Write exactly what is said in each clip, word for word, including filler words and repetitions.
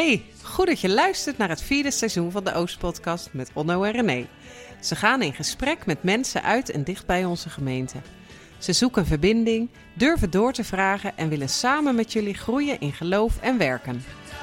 Hey, goed dat je luistert naar het vierde seizoen van de Oostpodcast met Onno en René. Ze gaan in gesprek met mensen uit en dicht bij onze gemeente. Ze zoeken verbinding, durven door te vragen en willen samen met jullie groeien in geloof en werken.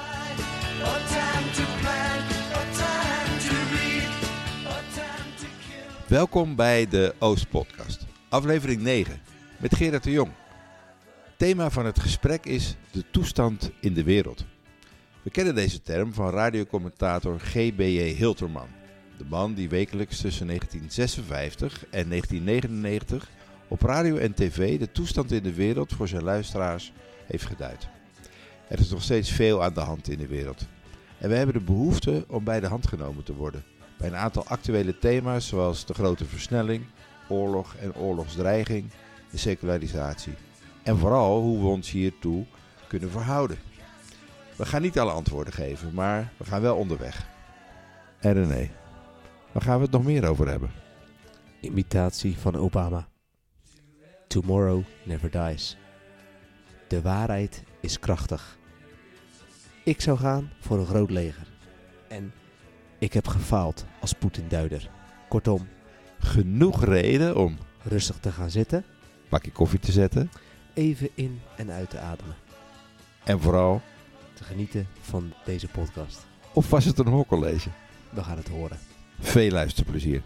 Welkom bij de Oostpodcast, aflevering negen, met Gerard de Jong. Het thema van het gesprek is de toestand in de wereld. We kennen deze term van radiocommentator G B J Hilterman. De man die wekelijks tussen negentien zesenvijftig en negentien negenennegentig op radio en tv de toestand in de wereld voor zijn luisteraars heeft geduid. Er is nog steeds veel aan de hand in de wereld. En we hebben de behoefte om bij de hand genomen te worden. Bij een aantal actuele thema's zoals de grote versnelling, oorlog en oorlogsdreiging, de secularisatie. En vooral hoe we ons hiertoe kunnen verhouden. We gaan niet alle antwoorden geven, maar we gaan wel onderweg. En René, waar gaan we het nog meer over hebben? Imitatie van Obama. Tomorrow never dies. De waarheid is krachtig. Ik zou gaan voor een groot leger. En ik heb gefaald als Poetin-duider. Kortom, Genoeg reden om rustig te gaan zitten, een bakje koffie te zetten even in en uit te ademen. en vooral, Te genieten van deze podcast. of was het een hoorcollege? We gaan het horen. Veel luisterplezier.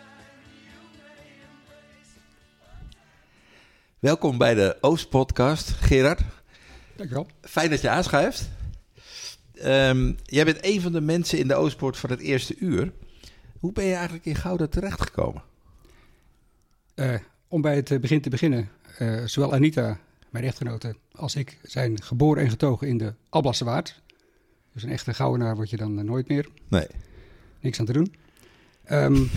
Welkom bij de Oostpodcast, Gerard. Dankjewel. Fijn dat je aanschuift. Um, jij bent een van de mensen in de Oostpoort van het eerste uur. Hoe ben je eigenlijk in Gouda terechtgekomen? Uh, om bij het begin te beginnen, uh, zowel Anita, mijn echtgenote, als ik zijn geboren en getogen in de Alblasserwaard. Dus een echte Goudenaar word je dan uh, nooit meer. Nee. Niks aan te doen. Um,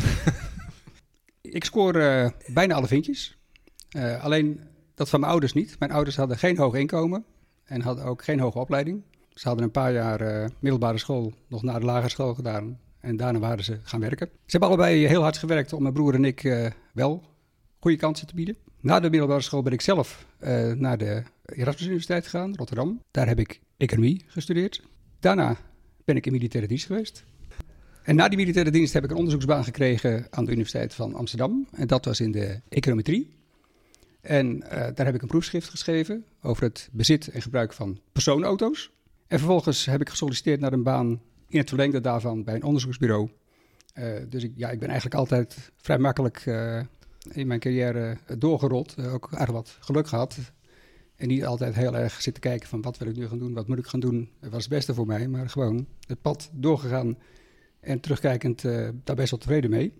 ik scoor uh, bijna alle vinkjes. Uh, alleen dat van mijn ouders niet. Mijn ouders hadden geen hoog inkomen en hadden ook geen hoge opleiding. Ze hadden een paar jaar uh, middelbare school nog naar de lagere school gedaan. En daarna waren ze gaan werken. Ze hebben allebei heel hard gewerkt om mijn broer en ik uh, wel goede kansen te bieden. Na de middelbare school ben ik zelf uh, naar de Erasmus Universiteit gegaan, Rotterdam. Daar heb ik economie gestudeerd. Daarna ben ik in militaire dienst geweest. En na die militaire dienst heb ik een onderzoeksbaan gekregen aan de Universiteit van Amsterdam. En dat was in de econometrie. En uh, daar heb ik een proefschrift geschreven over het bezit en gebruik van personenauto's. En vervolgens heb ik gesolliciteerd naar een baan in het verlengde daarvan bij een onderzoeksbureau. Uh, dus ik, ja, ik ben eigenlijk altijd vrij makkelijk uh, in mijn carrière doorgerold. Uh, ook eigenlijk wat geluk gehad. En niet altijd heel erg zitten kijken van wat wil ik nu gaan doen, wat moet ik gaan doen. Dat was het beste voor mij, maar gewoon het pad doorgegaan en terugkijkend uh, daar best wel tevreden mee.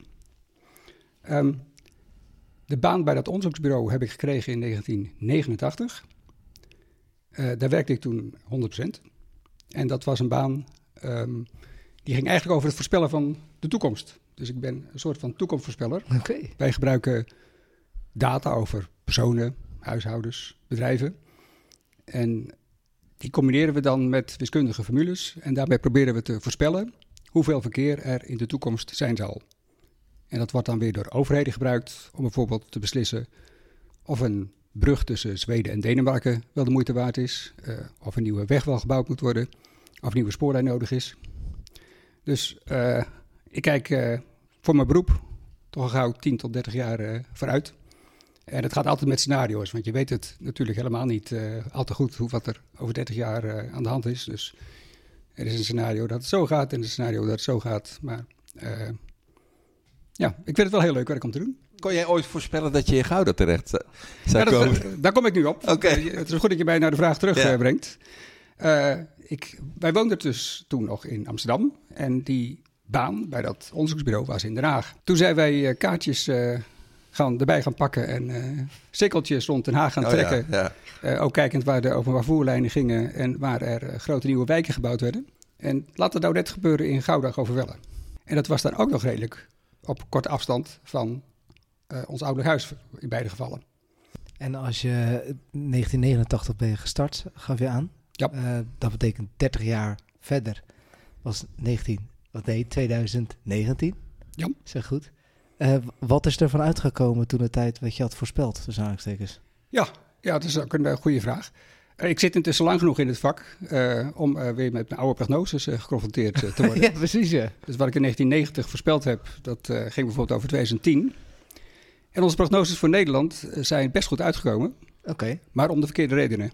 Um, de baan bij dat onderzoeksbureau heb ik gekregen in negentien negenentachtig. Uh, daar werkte ik toen honderd procent. En dat was een baan, um, die ging eigenlijk over het voorspellen van de toekomst. Dus ik ben een soort van toekomstvoorspeller. Okay. Wij gebruiken data over personen, huishoudens, bedrijven. En die combineren we dan met wiskundige formules. En daarbij proberen we te voorspellen hoeveel verkeer er in de toekomst zijn zal. En dat wordt dan weer door overheden gebruikt om bijvoorbeeld te beslissen of een brug tussen Zweden en Denemarken wel de moeite waard is. Uh, of een nieuwe weg wel gebouwd moet worden. Of een nieuwe spoorlijn nodig is. Dus uh, ik kijk uh, voor mijn beroep toch al gauw tien tot dertig jaar uh, vooruit. En het gaat altijd met scenario's. Want je weet het natuurlijk helemaal niet uh, al te goed hoe wat er over dertig jaar uh, aan de hand is. Dus er is een scenario dat het zo gaat en een scenario dat het zo gaat. Maar uh, ja, ik vind het wel heel leuk werk om te doen. Kon jij ooit voorspellen dat je in Gouda terecht zou Ja, komen? dat, daar kom ik nu op. Oké. Uh, het is goed dat je mij naar de vraag terugbrengt. Ja. Uh, ik, wij woonden dus toen nog in Amsterdam. En die baan bij dat onderzoeksbureau was in Den Haag. Toen zijn wij uh, kaartjes uh, gaan, erbij gaan pakken en uh, sikkeltjes rond Den Haag gaan Oh, trekken. Ja, ja. Uh, ook kijkend waar de openbaar vervoerlijnen gingen en waar er uh, grote nieuwe wijken gebouwd werden. En laat het nou net gebeuren in Gouda-Goverwelle. En dat was dan ook nog redelijk op korte afstand van uh, ons ouderlijk huis in beide gevallen. En als je negentien negenentachtig ben je gestart, gaf je aan. Ja. Uh, dat betekent dertig jaar verder was negentien, wat nee, twintig negentien. Ja. Zeg goed. Uh, wat is er van uitgekomen toen de tijd wat je had voorspeld, tussen aanhalingstekens? Ja, ja, dat is ook een uh, goede vraag. Ik zit intussen lang genoeg in het vak uh, om uh, weer met mijn oude prognoses uh, geconfronteerd uh, te worden. Ja, precies, ja. Dus wat ik in negentien negentig voorspeld heb, dat uh, ging bijvoorbeeld over twintig tien. En onze prognoses voor Nederland uh, zijn best goed uitgekomen. Oké. Okay. Maar om de verkeerde redenen.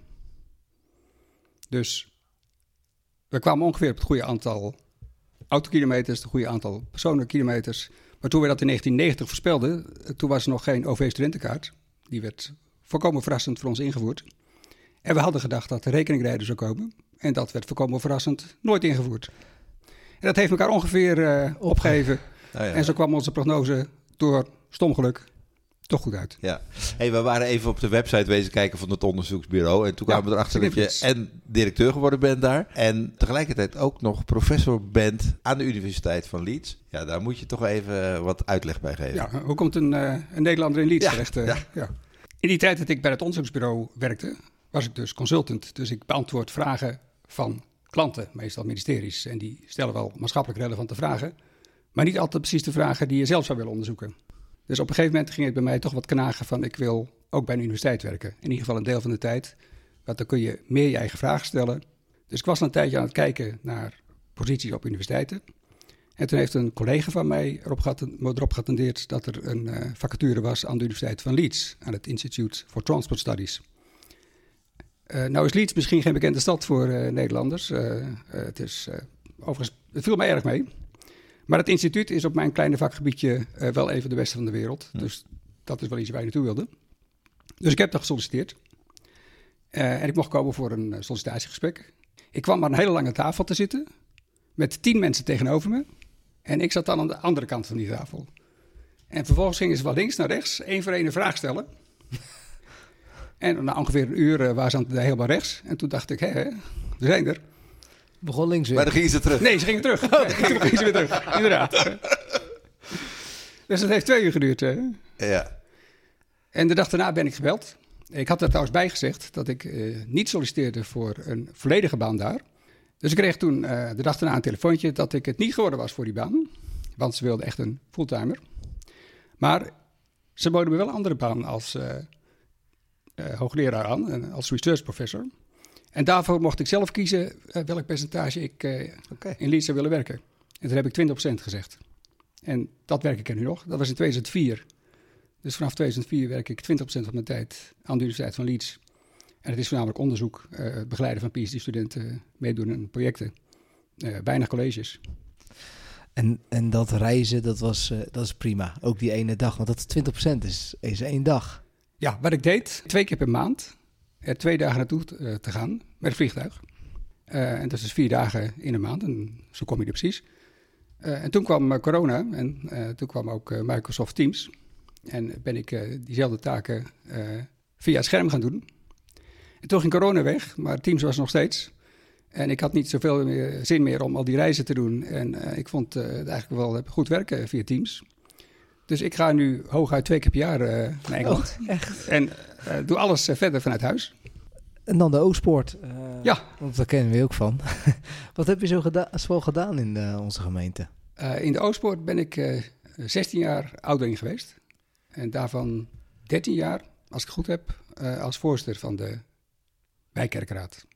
Dus we kwamen ongeveer op het goede aantal autokilometers, het goede aantal personenkilometers. Maar toen we dat in negentien negentig voorspelden, toen was er nog geen O V-studentenkaart. Die werd volkomen verrassend voor ons ingevoerd. En we hadden gedacht dat de rekeningrijder zou komen. En dat werd volkomen verrassend nooit ingevoerd. En dat heeft elkaar ongeveer uh, opgegeven. Oh ja. En zo kwam onze prognose door stom geluk toch goed uit. Ja. Hey, we waren even op de website wezen kijken van het onderzoeksbureau. En toen kwamen ja, we erachter dat je en directeur geworden bent daar. En tegelijkertijd ook nog professor bent aan de Universiteit van Leeds. Ja, daar moet je toch even wat uitleg bij geven. Ja, hoe komt een, uh, een Nederlander in Leeds ja, terecht? Uh, ja. Ja. In die tijd dat ik bij het onderzoeksbureau werkte, was ik dus consultant. Dus ik beantwoord vragen van klanten, meestal ministeries. En die stellen wel maatschappelijk relevante vragen. Maar niet altijd precies de vragen die je zelf zou willen onderzoeken. Dus op een gegeven moment ging het bij mij toch wat knagen van ik wil ook bij een universiteit werken. In ieder geval een deel van de tijd. Want dan kun je meer je eigen vragen stellen. Dus ik was een tijdje aan het kijken naar posities op universiteiten. En toen heeft een collega van mij erop, geatten, erop geattendeerd dat er een uh, vacature was aan de Universiteit van Leeds. Aan het Institute for Transport Studies. Uh, nou is Leeds misschien geen bekende stad voor uh, Nederlanders. Uh, uh, het, is, uh, overigens, het viel mij erg mee. Maar het instituut is op mijn kleine vakgebiedje uh, wel even de beste van de wereld. Ja. Dus dat is wel iets waar je naartoe wilde. Dus ik heb daar gesolliciteerd. Uh, en ik mocht komen voor een uh, sollicitatiegesprek. Ik kwam aan een hele lange tafel te zitten. Met tien mensen tegenover me. En ik zat dan aan de andere kant van die tafel. En vervolgens gingen ze van links naar rechts één voor één een vraag stellen. En na ongeveer een uur uh, waren ze aan het helemaal rechts. En toen dacht ik, hé, we zijn er. Begon links weer. Maar dan gingen ze terug. Nee, ze gingen terug. Oh, nee, toen gingen ze weer terug, inderdaad. Dus dat heeft twee uur geduurd. Hè? Ja. En de dag daarna ben ik gebeld. Ik had er trouwens bij gezegd dat ik uh, niet solliciteerde voor een volledige baan daar. Dus ik kreeg toen uh, de dag daarna een telefoontje dat ik het niet geworden was voor die baan. Want ze wilden echt een fulltimer. Maar ze boden me wel een andere baan als uh, uh, hoogleraar aan, als research professor. En daarvoor mocht ik zelf kiezen uh, welk percentage ik uh, okay. in Leeds zou willen werken. En toen heb ik twintig procent gezegd. En dat werk ik er nu nog. Dat was in tweeduizend vier. Dus vanaf tweeduizend vier werk ik twintig procent van mijn tijd aan de Universiteit van Leeds. En het is voornamelijk onderzoek, uh, begeleiden van P H D-studenten, meedoen aan projecten, uh, bijna colleges. En, en dat reizen, dat was, uh, dat is prima. Ook die ene dag, want dat twintig procent is, is één dag. Ja, wat ik deed, twee keer per maand, er twee dagen naartoe uh, te gaan met het vliegtuig. Uh, en dat is dus vier dagen in een maand, en zo kom je er precies. Uh, en toen kwam uh, corona en uh, toen kwam ook uh, Microsoft Teams. En ben ik uh, diezelfde taken uh, via het scherm gaan doen. En toen ging corona weg, maar Teams was nog steeds. En ik had niet zoveel meer, zin meer om al die reizen te doen. En uh, ik vond uh, het eigenlijk wel goed werken via Teams. Dus ik ga nu hooguit twee keer per jaar uh, naar Engeland. Oh, echt? En uh, doe alles uh, verder vanuit huis. En dan de Oostpoort. Uh, ja. Want daar kennen we ook van. Wat heb je zo, geda- zo gedaan in uh, onze gemeente? Uh, in de Oostpoort ben ik uh, zestien jaar ouderling geweest. En daarvan dertien jaar, als ik het goed heb, uh, als voorzitter van de wijkkerkraad.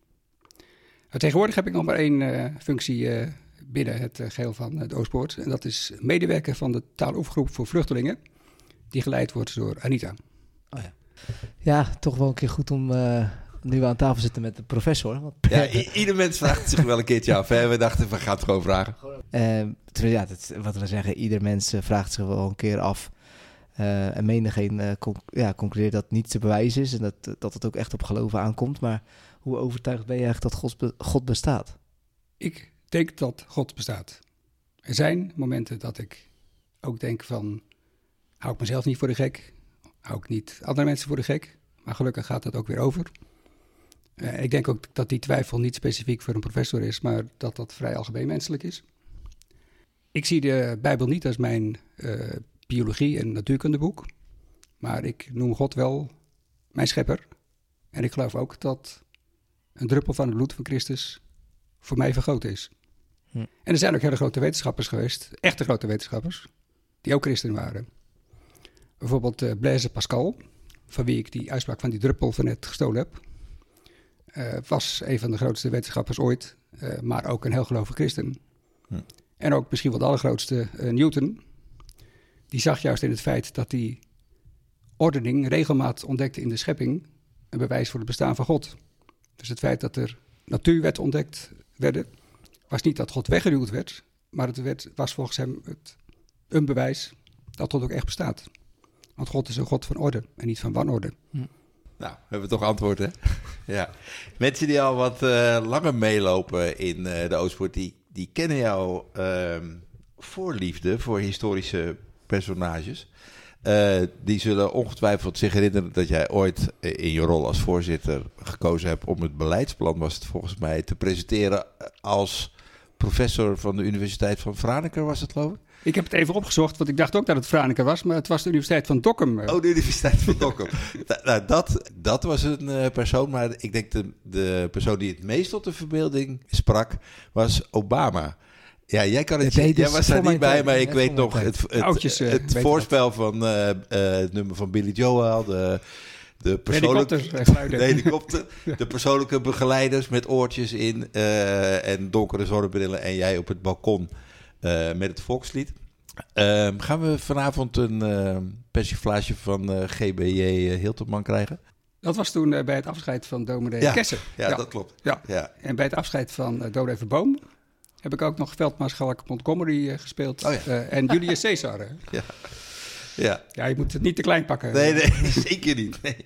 Uh, tegenwoordig heb ik nog maar één uh, functie uh, binnen het uh, geheel van uh, de Oostpoort. En dat is medewerker van de taaloefengroep voor vluchtelingen, die geleid wordt door Anita. Oh ja. Ja, toch wel een keer goed om uh, nu aan tafel zitten met de professor. Want, ja, i- ieder mens vraagt zich wel een keertje af. Hè? We dachten, we gaan het gewoon vragen. Uh, ja, dat, wat we zeggen, ieder mens uh, vraagt zich wel een keer af. Uh, en menigeen uh, conc- ja, concludeert dat niet te bewijzen is en dat, dat het ook echt op geloven aankomt. Maar hoe overtuigd ben je eigenlijk dat God, be- God bestaat? Ik denk dat God bestaat. Er zijn momenten dat ik ook denk van, hou ik mezelf niet voor de gek? Hou ik niet andere mensen voor de gek? Maar gelukkig gaat dat ook weer over. Uh, ik denk ook dat die twijfel niet specifiek voor een professor is, maar dat dat vrij algemeen menselijk is. Ik zie de Bijbel niet als mijn uh, biologie- en natuurkundeboek, maar ik noem God wel mijn schepper. En ik geloof ook dat een druppel van het bloed van Christus voor mij vergoten is. Hm. En er zijn ook hele grote wetenschappers geweest, echte grote wetenschappers, die ook christen waren. Bijvoorbeeld uh, Blaise Pascal, van wie ik die uitspraak van die druppel van net gestolen heb. Uh, was een van de grootste wetenschappers ooit, uh, maar ook een heel gelovig christen. Hm. En ook misschien wel de allergrootste, uh, Newton. Die zag juist in het feit dat die ordening, regelmaat ontdekte in de schepping, een bewijs voor het bestaan van God. Dus het feit dat er natuurwetten ontdekt werden, was niet dat God weggeduwd werd, maar het werd, was volgens hem het, een bewijs dat God ook echt bestaat. Want God is een God van orde en niet van wanorde. Hm. Nou, we hebben toch antwoord, hè? Ja. Mensen die al wat uh, langer meelopen in uh, de Oostpoort, die, die kennen jouw uh, voorliefde voor historische personages. Uh, die zullen ongetwijfeld zich herinneren dat jij ooit uh, in je rol als voorzitter gekozen hebt om het beleidsplan, was het volgens mij, te presenteren als professor van de Universiteit van Franeker, was het geloof ik? Ik heb het even opgezocht, want ik dacht ook dat het Franeker was, maar het was de Universiteit van Dokkum. Oh, de Universiteit van Dokkum. nou, dat, dat was een uh, persoon, maar ik denk de, de persoon die het meest tot de verbeelding sprak, was Obama. Ja, jij kan het. Nee, dus jij was daar niet bij, tijd, maar ik weet nog tijd. het, het, Oudjes, uh, het voorspel van uh, uh, het nummer van Billy Joel, de, de persoonlijke de helikopter, de persoonlijke begeleiders met oortjes in uh, en donkere zonnebrillen en jij op het balkon uh, met het volkslied. Uh, gaan we vanavond een uh, persiflage van uh, G B J Hilterman krijgen? Dat was toen uh, bij het afscheid van dominee ja, Kessen. Ja, ja, dat klopt. Ja. Ja. En bij het afscheid van uh, dominee Verboom heb ik ook nog veldmaarschalk Montgomery uh, gespeeld. Oh, ja. uh, en Julius Caesar. ja. Ja. ja, je moet het niet te klein pakken. Nee, nee, zeker niet. Nee.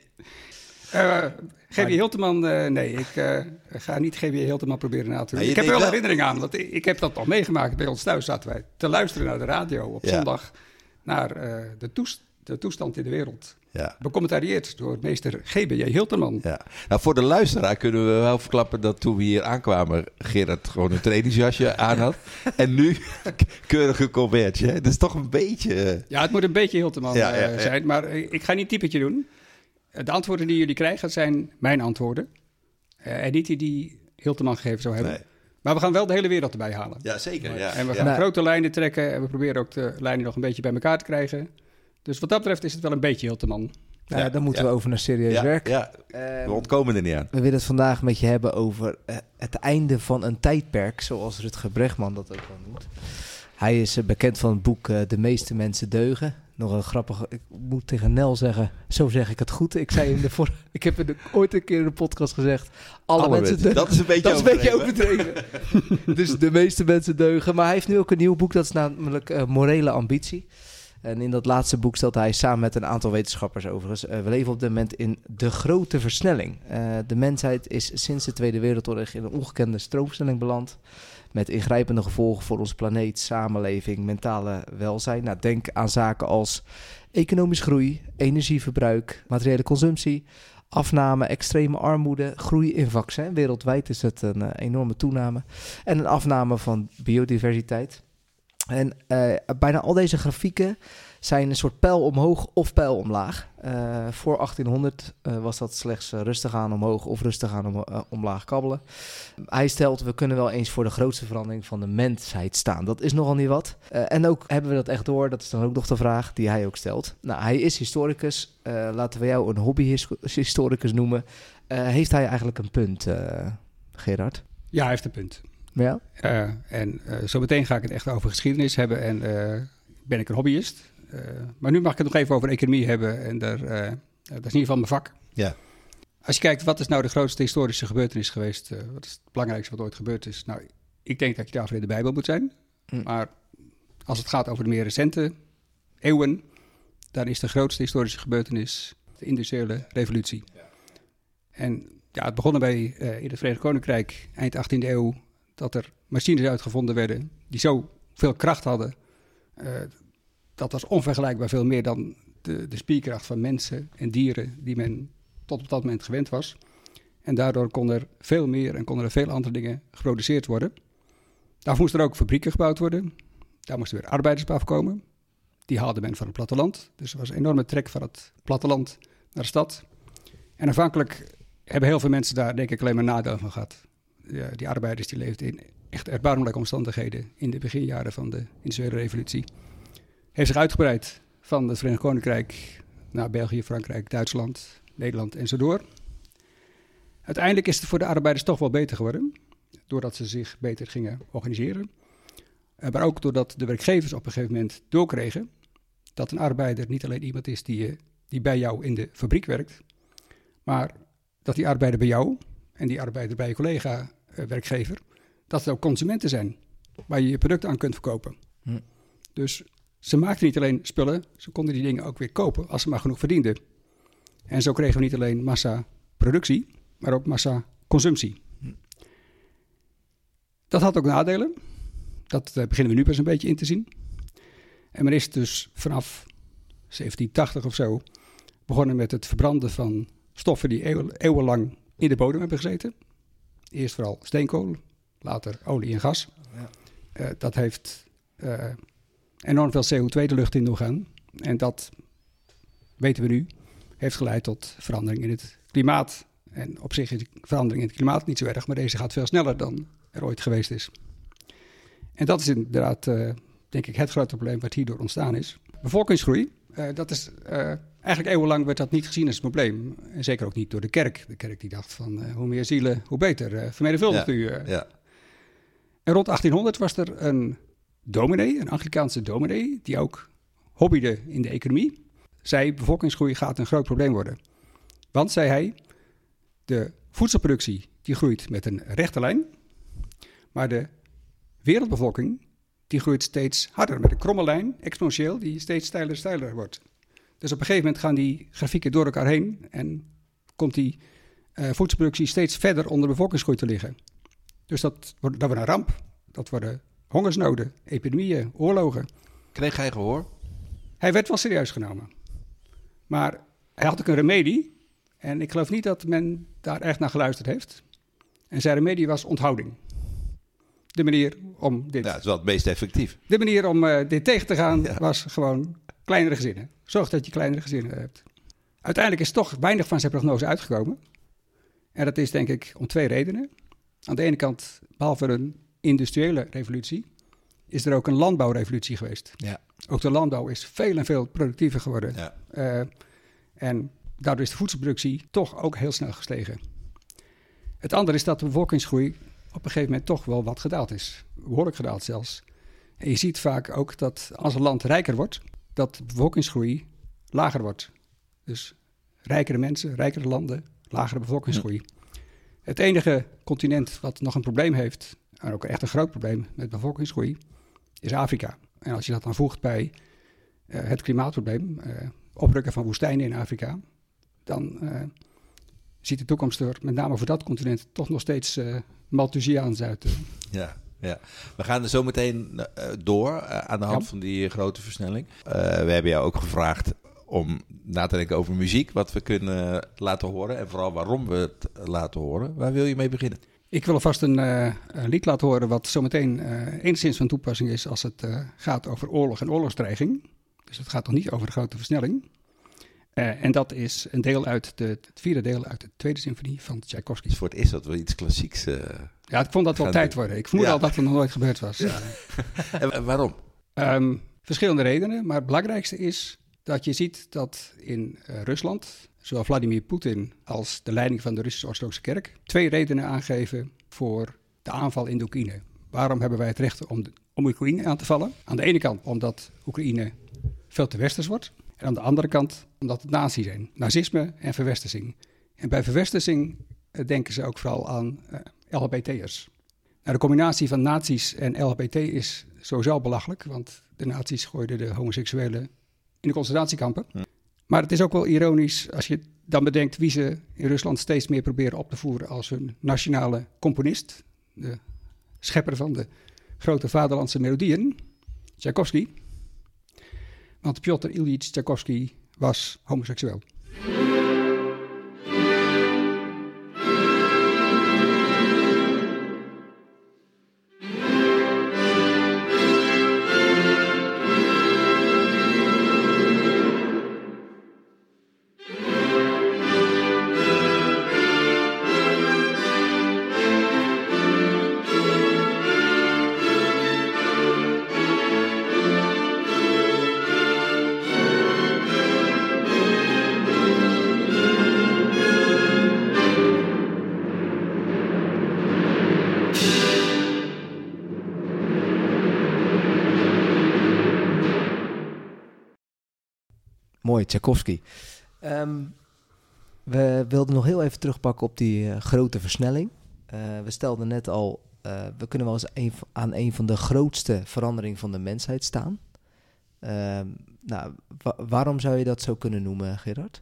Uh, G B Hilterman, uh, nee, ik uh, ga niet G B Hilterman proberen na te doen. Ik heb er wel herinnering aan, want ik, ik heb dat al meegemaakt. Bij ons thuis zaten wij te luisteren naar de radio op ja. zondag naar uh, de, toest, de toestand in de wereld. Ja. Becommentarieerd door meester G B J Hilterman. Ja. Nou, voor de luisteraar kunnen we wel verklappen dat toen we hier aankwamen, Gerard gewoon een trainingsjasje aan had. En nu keurige colbertje. Dat is toch een beetje... Ja, het moet een beetje Hilterman ja, ja, ja. zijn, maar ik ga niet typetje doen. De antwoorden die jullie krijgen zijn mijn antwoorden. Uh, en niet die die Hilterman gegeven zou hebben. Nee. Maar we gaan wel de hele wereld erbij halen. Ja, zeker. Ja. En we gaan ja. grote lijnen trekken en we proberen ook de lijnen nog een beetje bij elkaar te krijgen. Dus wat dat betreft is het wel een beetje Hilterman. Nou ja, dan moeten ja. we over naar serieus ja, werk. Ja, we ontkomen er niet aan. We willen het vandaag met je hebben over uh, het einde van een tijdperk, zoals Rutger Bregman dat ook wel noemt. Hij is uh, bekend van het boek uh, De meeste mensen deugen. Nog een grappige, ik moet tegen Nel zeggen, zo zeg ik het goed. Ik zei in de voor, ik heb in de, ooit een keer in de podcast gezegd, alle, alle mensen deugen. Dat is een beetje dat overdreven. Is een beetje overdreven. Dus de meeste mensen deugen. Maar hij heeft nu ook een nieuw boek, dat is namelijk uh, Morele Ambitie. En in dat laatste boek stelt hij samen met een aantal wetenschappers overigens, uh, we leven op dit moment in de grote versnelling. Uh, de mensheid is sinds de Tweede Wereldoorlog in een ongekende stroomversnelling beland. Met ingrijpende gevolgen voor onze planeet, samenleving, mentale welzijn. Nou, denk aan zaken als economische groei, energieverbruik, materiële consumptie, afname, extreme armoede, groei in vaccin. Wereldwijd is het een uh, enorme toename. En een afname van biodiversiteit. En uh, bijna al deze grafieken zijn een soort pijl omhoog of pijl omlaag. Uh, voor achttienhonderd uh, was dat slechts uh, rustig aan omhoog of rustig aan om, uh, omlaag kabbelen. Hij stelt, we kunnen wel eens voor de grootste verandering van de mensheid staan. Dat is nogal niet wat. Uh, en ook hebben we dat echt door, dat is dan ook nog de vraag die hij ook stelt. Nou, hij is historicus. Uh, laten we jou een hobbyhistoricus noemen. Uh, heeft hij eigenlijk een punt, uh, Gerard? Ja, hij heeft een punt. Ja? Uh, en uh, zo meteen ga ik het echt over geschiedenis hebben en uh, ben ik een hobbyist. Uh, maar nu mag ik het nog even over economie hebben en daar, uh, dat is in ieder geval mijn vak. Ja. Als je kijkt, wat is nou de grootste historische gebeurtenis geweest? Uh, wat is het belangrijkste wat ooit gebeurd is? Nou, ik denk dat je daarvoor in de Bijbel moet zijn. Mm. Maar als het gaat over de meer recente eeuwen, dan is de grootste historische gebeurtenis de industriële revolutie. Ja. En ja, het begon bij uh, in het Verenigd Koninkrijk eind achttiende eeuw, dat er machines uitgevonden werden die zoveel kracht hadden. Uh, dat was onvergelijkbaar veel meer dan de, de spierkracht van mensen en dieren die men tot op dat moment gewend was. En daardoor kon er veel meer en konden er veel andere dingen geproduceerd worden. Daar moesten er ook fabrieken gebouwd worden. Daar moesten weer arbeiders bij afkomen. Die haalde men van het platteland. Dus er was een enorme trek van het platteland naar de stad. En aanvankelijk hebben heel veel mensen daar denk ik alleen maar nadeel van gehad. Ja, die arbeiders die leefden in echt erbarmelijke omstandigheden in de beginjaren van de industriële revolutie. Heeft zich uitgebreid van het Verenigd Koninkrijk naar België, Frankrijk, Duitsland, Nederland en zo door. Uiteindelijk is het voor de arbeiders toch wel beter geworden, doordat ze zich beter gingen organiseren. Uh, maar ook doordat de werkgevers op een gegeven moment doorkregen dat een arbeider niet alleen iemand is die, uh, die bij jou in de fabriek werkt, maar dat die arbeider bij jou en die arbeider bij je collega uh, werkgever, dat het ook consumenten zijn waar je je product aan kunt verkopen. Hm. Dus ze maakten niet alleen spullen, ze konden die dingen ook weer kopen als ze maar genoeg verdienden. En zo kregen we niet alleen massa productie, maar ook massa consumptie. Hm. Dat had ook nadelen. Dat uh, beginnen we nu pas een beetje in te zien. En men is dus vanaf zeventien tachtig of zo begonnen met het verbranden van stoffen die eeuw, eeuwenlang in de bodem hebben gezeten. Eerst vooral steenkool, later olie en gas. Ja. Uh, dat heeft uh, enorm veel C O twee de lucht in doen gaan. En dat, weten we nu, heeft geleid tot verandering in het klimaat. En op zich is de verandering in het klimaat niet zo erg, maar deze gaat veel sneller dan er ooit geweest is. En dat is inderdaad, uh, denk ik, het grote probleem wat hierdoor ontstaan is. Bevolkingsgroei, uh, dat is uh, eigenlijk eeuwenlang werd dat niet gezien als een probleem. En zeker ook niet door de kerk. De kerk die dacht van uh, hoe meer zielen, hoe beter. Uh, vermenigvuldigt ja, u. Uh. Ja. En rond achttienhonderd was er een dominee, een Anglikaanse dominee, die ook hobbyde in de economie. Zei, bevolkingsgroei gaat een groot probleem worden. Want, zei hij, de voedselproductie die groeit met een rechte lijn, maar de wereldbevolking die groeit steeds harder met een kromme lijn, exponentieel, die steeds steiler en steiler wordt. Dus op een gegeven moment gaan die grafieken door elkaar heen en komt die uh, voedselproductie steeds verder onder de bevolkingsgroei te liggen. Dus dat wordt, dat wordt een ramp. Dat worden hongersnoden, epidemieën, oorlogen. Kreeg hij gehoor? Hij werd wel serieus genomen. Maar hij had ook een remedie. En ik geloof niet dat men daar echt naar geluisterd heeft. En zijn remedie was onthouding. De manier om dit... Ja, dat is wel het meest effectief. De manier om uh, dit tegen te gaan ja. was gewoon kleinere gezinnen. Zorg dat je kleinere gezinnen hebt. Uiteindelijk is toch weinig van zijn prognose uitgekomen. En dat is denk ik om twee redenen. Aan de ene kant, behalve een industriële revolutie, is er ook een landbouwrevolutie geweest. Ja. Ook de landbouw is veel en veel productiever geworden. Ja. Uh, en daardoor is de voedselproductie toch ook heel snel gestegen. Het andere is dat de bevolkingsgroei op een gegeven moment toch wel wat gedaald is. Behoorlijk gedaald zelfs. En je ziet vaak ook dat als een land rijker wordt, dat de bevolkingsgroei lager wordt. Dus rijkere mensen, rijkere landen, lagere bevolkingsgroei. Ja. Het enige continent wat nog een probleem heeft, en ook echt een groot probleem met bevolkingsgroei, is Afrika. En als je dat dan voegt bij uh, het klimaatprobleem, uh, oprukken van woestijnen in Afrika, dan uh, ziet de toekomst er met name voor dat continent toch nog steeds uh, Malthusiaans uit. Uh. Ja, ja, we gaan er zo meteen uh, door uh, aan de hand ja. van die uh, grote versnelling. Uh, we hebben jou ook gevraagd om na te denken over muziek, wat we kunnen laten horen en vooral waarom we het laten horen. Waar wil je mee beginnen? Ik wil alvast een, uh, een lied laten horen wat zometeen uh, enigszins van toepassing is als het uh, gaat over oorlog en oorlogsdreiging. Dus het gaat nog niet over de grote versnelling. Uh, en dat is een deel uit de, het vierde deel uit de tweede symfonie van Tchaikovsky. Dus voor het eerst dat we iets klassieks uh, Ja, ik vond dat wel tijd doen. worden. Ik vermoed ja. al dat het nog nooit gebeurd was. Ja. En waarom? Um, verschillende redenen, maar het belangrijkste is dat je ziet dat in uh, Rusland, zowel Vladimir Poetin als de leiding van de Russische Orthodoxe Kerk, twee redenen aangeven voor de aanval in de Oekraïne. Waarom hebben wij het recht om, de, om Oekraïne aan te vallen? Aan de ene kant omdat Oekraïne veel te westers wordt. En aan de andere kant omdat het nazi zijn. Nazisme en verwestersing. En bij verwestersing uh, denken ze ook vooral aan uh, L H B T'ers. Nou, de combinatie van nazi's en L H B T is sowieso belachelijk, want de nazi's gooiden de homoseksuelen in de concentratiekampen. Hm. Maar het is ook wel ironisch als je dan bedenkt wie ze in Rusland steeds meer proberen op te voeren als hun nationale componist, de schepper van de grote vaderlandse melodieën, Tchaikovsky. Want Piotr Ilyich Tchaikovsky was homoseksueel. Mooi, Tchaikovsky. Um, we wilden nog heel even terugpakken op die uh, grote versnelling. Uh, we stelden net al, uh, we kunnen wel eens een, aan een van de grootste veranderingen van de mensheid staan. Uh, nou, wa- waarom zou je dat zo kunnen noemen, Gerard?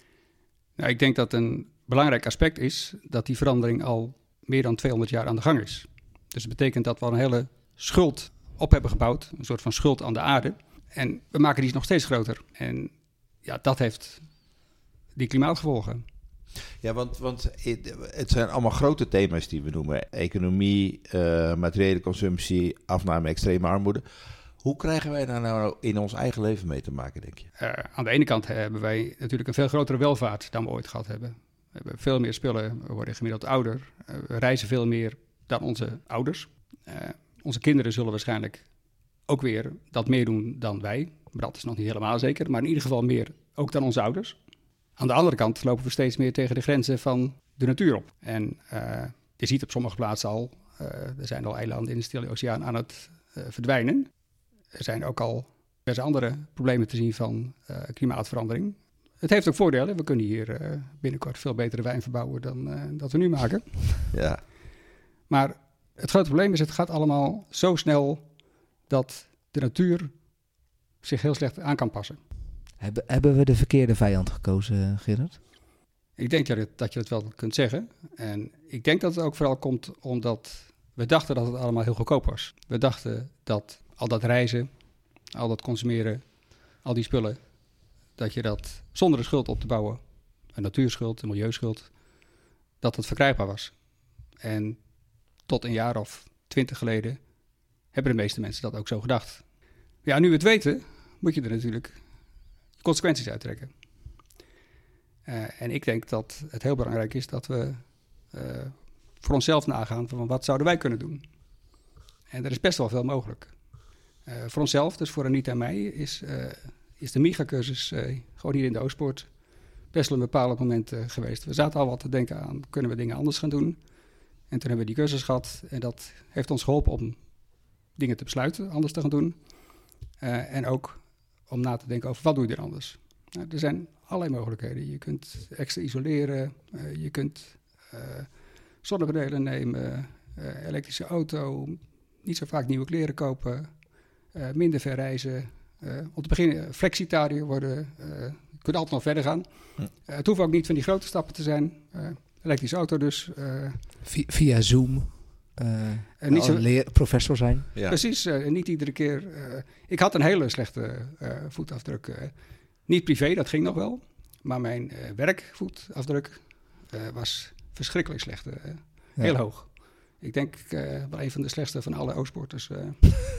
Nou, ik denk dat een belangrijk aspect is dat die verandering al meer dan tweehonderd jaar aan de gang is. Dus dat betekent dat we al een hele schuld op hebben gebouwd, een soort van schuld aan de aarde. En we maken die nog steeds groter. En ja, dat heeft die klimaatgevolgen. Ja, want, want het zijn allemaal grote thema's die we noemen. Economie, uh, materiële consumptie, afname extreme armoede. Hoe krijgen wij daar nou in ons eigen leven mee te maken, denk je? Uh, aan de ene kant hebben wij natuurlijk een veel grotere welvaart dan we ooit gehad hebben. We hebben veel meer spullen, we worden gemiddeld ouder. Uh, we reizen veel meer dan onze ouders. Uh, onze kinderen zullen waarschijnlijk ook weer dat meer doen dan wij. Maar dat is nog niet helemaal zeker, maar in ieder geval meer ook dan onze ouders. Aan de andere kant lopen we steeds meer tegen de grenzen van de natuur op. En uh, je ziet op sommige plaatsen al, uh, er zijn al eilanden in de Stille Oceaan aan het uh, verdwijnen. Er zijn ook al diverse andere problemen te zien van uh, klimaatverandering. Het heeft ook voordelen. We kunnen hier uh, binnenkort veel betere wijn verbouwen dan uh, dat we nu maken. Ja. Maar het grote probleem is, het gaat allemaal zo snel dat de natuur zich heel slecht aan kan passen. Hebben, hebben we de verkeerde vijand gekozen, Gerard? Ik denk dat, het, dat je het wel kunt zeggen. En ik denk dat het ook vooral komt omdat we dachten dat het allemaal heel goedkoop was. We dachten dat al dat reizen, al dat consumeren, al die spullen, dat je dat zonder een schuld op te bouwen, een natuurschuld, een milieuschuld, dat het verkrijgbaar was. En tot een jaar of twintig geleden hebben de meeste mensen dat ook zo gedacht. Ja, nu we het weten, moet je er natuurlijk consequenties uittrekken. Uh, en ik denk dat het heel belangrijk is dat we uh, voor onszelf nagaan van wat zouden wij kunnen doen. En er is best wel veel mogelijk. Uh, voor onszelf, dus voor Anita en mij, is, uh, is de MIGA-cursus uh, gewoon hier in de Oostpoort best wel een bepalend moment uh, geweest. We zaten al wat te denken aan, kunnen we dingen anders gaan doen? En toen hebben we die cursus gehad en dat heeft ons geholpen om dingen te besluiten, anders te gaan doen. Uh, en ook om na te denken over wat doe je er anders. Nou, er zijn allerlei mogelijkheden. Je kunt extra isoleren, uh, je kunt uh, zonnepanelen nemen, uh, elektrische auto, niet zo vaak nieuwe kleren kopen, uh, minder ver reizen. Uh, om te beginnen flexitariër worden. Uh, je kunt altijd nog verder gaan. Uh, het hoeft ook niet van die grote stappen te zijn. Uh, elektrische auto dus. Uh, via, via Zoom. Uh, en niet zo, leer, professor zijn. Ja. Precies, uh, niet iedere keer. Uh, ik had een hele slechte uh, voetafdruk. Uh, niet privé, dat ging nog wel. Maar mijn uh, werkvoetafdruk uh, was verschrikkelijk slecht. Uh, ja. Heel hoog. Ik denk uh, wel een van de slechtste van alle Oostpoorters. Uh.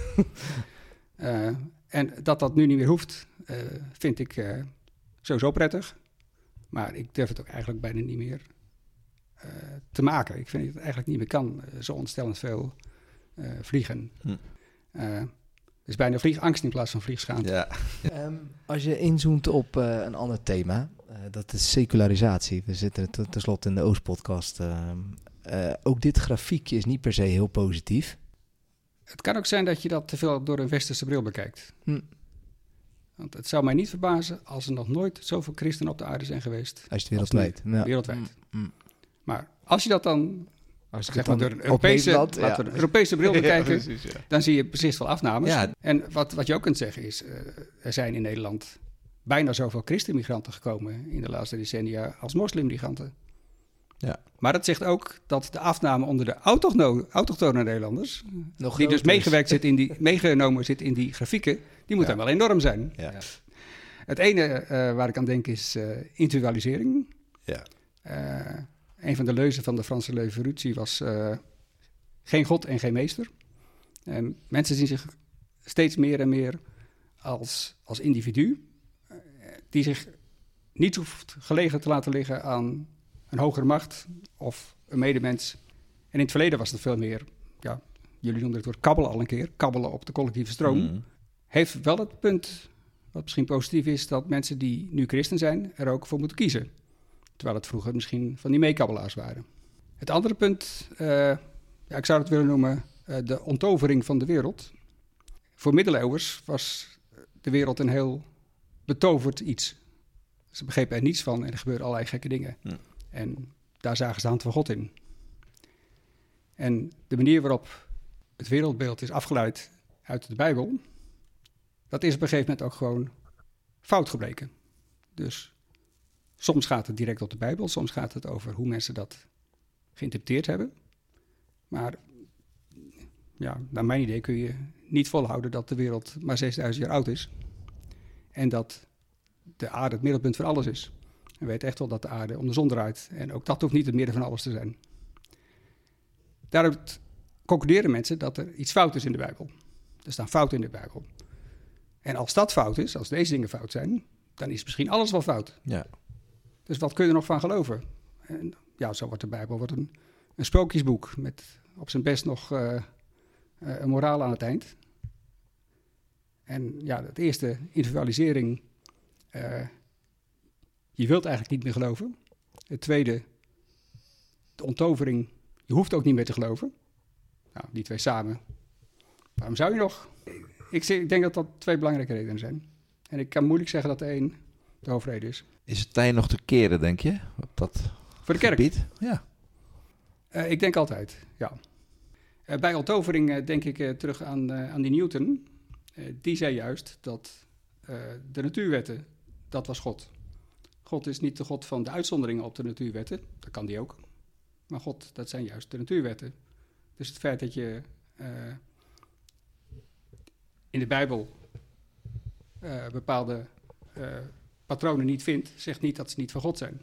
uh, en dat dat nu niet meer hoeft, uh, vind ik uh, sowieso prettig. Maar ik durf het ook eigenlijk bijna niet meer uh, te maken. Ik vind dat het eigenlijk niet meer kan, uh, zo ontstellend veel uh, vliegen. Hm. Uh, het is bijna vliegangst in plaats van vliegschaamte. Ja. um, als je inzoomt op uh, een ander thema, uh, dat is secularisatie. We zitten t- tenslotte in de Oostpodcast. Uh, uh, ook dit grafiekje is niet per se heel positief. Het kan ook zijn dat je dat te veel door een westerse bril bekijkt. Hm. Want het zou mij niet verbazen als er nog nooit zoveel christenen op de aarde zijn geweest. Als je het wereldwijd. Ja. Wereldwijd. Mm, mm. Maar als je dat dan, als je zeg maar door een Europese, Nederland, ja. laten we een Europese bril bekijken, ja, precies, ja. Dan zie je precies wel afnames. Ja. En wat, wat je ook kunt zeggen is, uh, er zijn in Nederland bijna zoveel christenmigranten gekomen in de laatste decennia als moslimmigranten. Ja. Maar dat zegt ook dat de afname onder de autochtone, autochtone Nederlanders, nog die dus meegewerkt zit in die, meegenomen zit in die grafieken, die moet ja. dan wel enorm zijn. Ja. Het ene uh, waar ik aan denk is uh, individualisering. Ja. Uh, een van de leuzen van de Franse revolutie was uh, geen God en geen meester. Um, mensen zien zich steeds meer en meer als, als individu, uh, die zich niet hoeft gelegen te laten liggen aan een hogere macht of een medemens. En in het verleden was het veel meer, ja, jullie noemden het woord kabbelen al een keer, kabbelen op de collectieve stroom. Mm. Heeft wel het punt, wat misschien positief is, dat mensen die nu christen zijn, er ook voor moeten kiezen. Terwijl het vroeger misschien van die meekabbelaars waren. Het andere punt, uh, ja, ik zou het willen noemen, uh, de onttovering van de wereld. Voor middeleeuwers was de wereld een heel betoverd iets. Ze begrepen er niets van en er gebeurden allerlei gekke dingen. Hm. En daar zagen ze de hand van God in. En de manier waarop het wereldbeeld is afgeleid uit de Bijbel, dat is op een gegeven moment ook gewoon fout gebleken. Dus soms gaat het direct op de Bijbel, soms gaat het over hoe mensen dat geïnterpreteerd hebben. Maar ja, naar mijn idee kun je niet volhouden dat de wereld maar zesduizend jaar oud is. En dat de aarde het middelpunt van alles is. En we weten echt wel dat de aarde om de zon draait. En ook dat hoeft niet het midden van alles te zijn. Daaruit concluderen mensen dat er iets fout is in de Bijbel. Er staan fouten in de Bijbel. En als dat fout is, als deze dingen fout zijn, dan is misschien alles wel fout. Ja. Dus wat kun je er nog van geloven? En ja, zo wordt de Bijbel wordt een, een sprookjesboek met op zijn best nog uh, uh, een moraal aan het eind. En ja, het eerste, individualisering. Uh, je wilt eigenlijk niet meer geloven. Het tweede, de onttovering. Je hoeft ook niet meer te geloven. Nou, die twee samen. Waarom zou je nog? Ik, ik denk dat dat twee belangrijke redenen zijn. En ik kan moeilijk zeggen dat de een de hoofdreden is. Is het tijd nog te keren, denk je? Op dat Voor de kerk? gebied? Ja. Uh, ik denk altijd, ja. Uh, bij onttovering uh, denk ik uh, terug aan, uh, aan die Newton. Uh, die zei juist dat uh, de natuurwetten, dat was God. God is niet de God van de uitzonderingen op de natuurwetten. Dat kan die ook. Maar God, dat zijn juist de natuurwetten. Dus het feit dat je uh, in de Bijbel uh, bepaalde uh, patronen niet vindt, zegt niet dat ze niet van God zijn.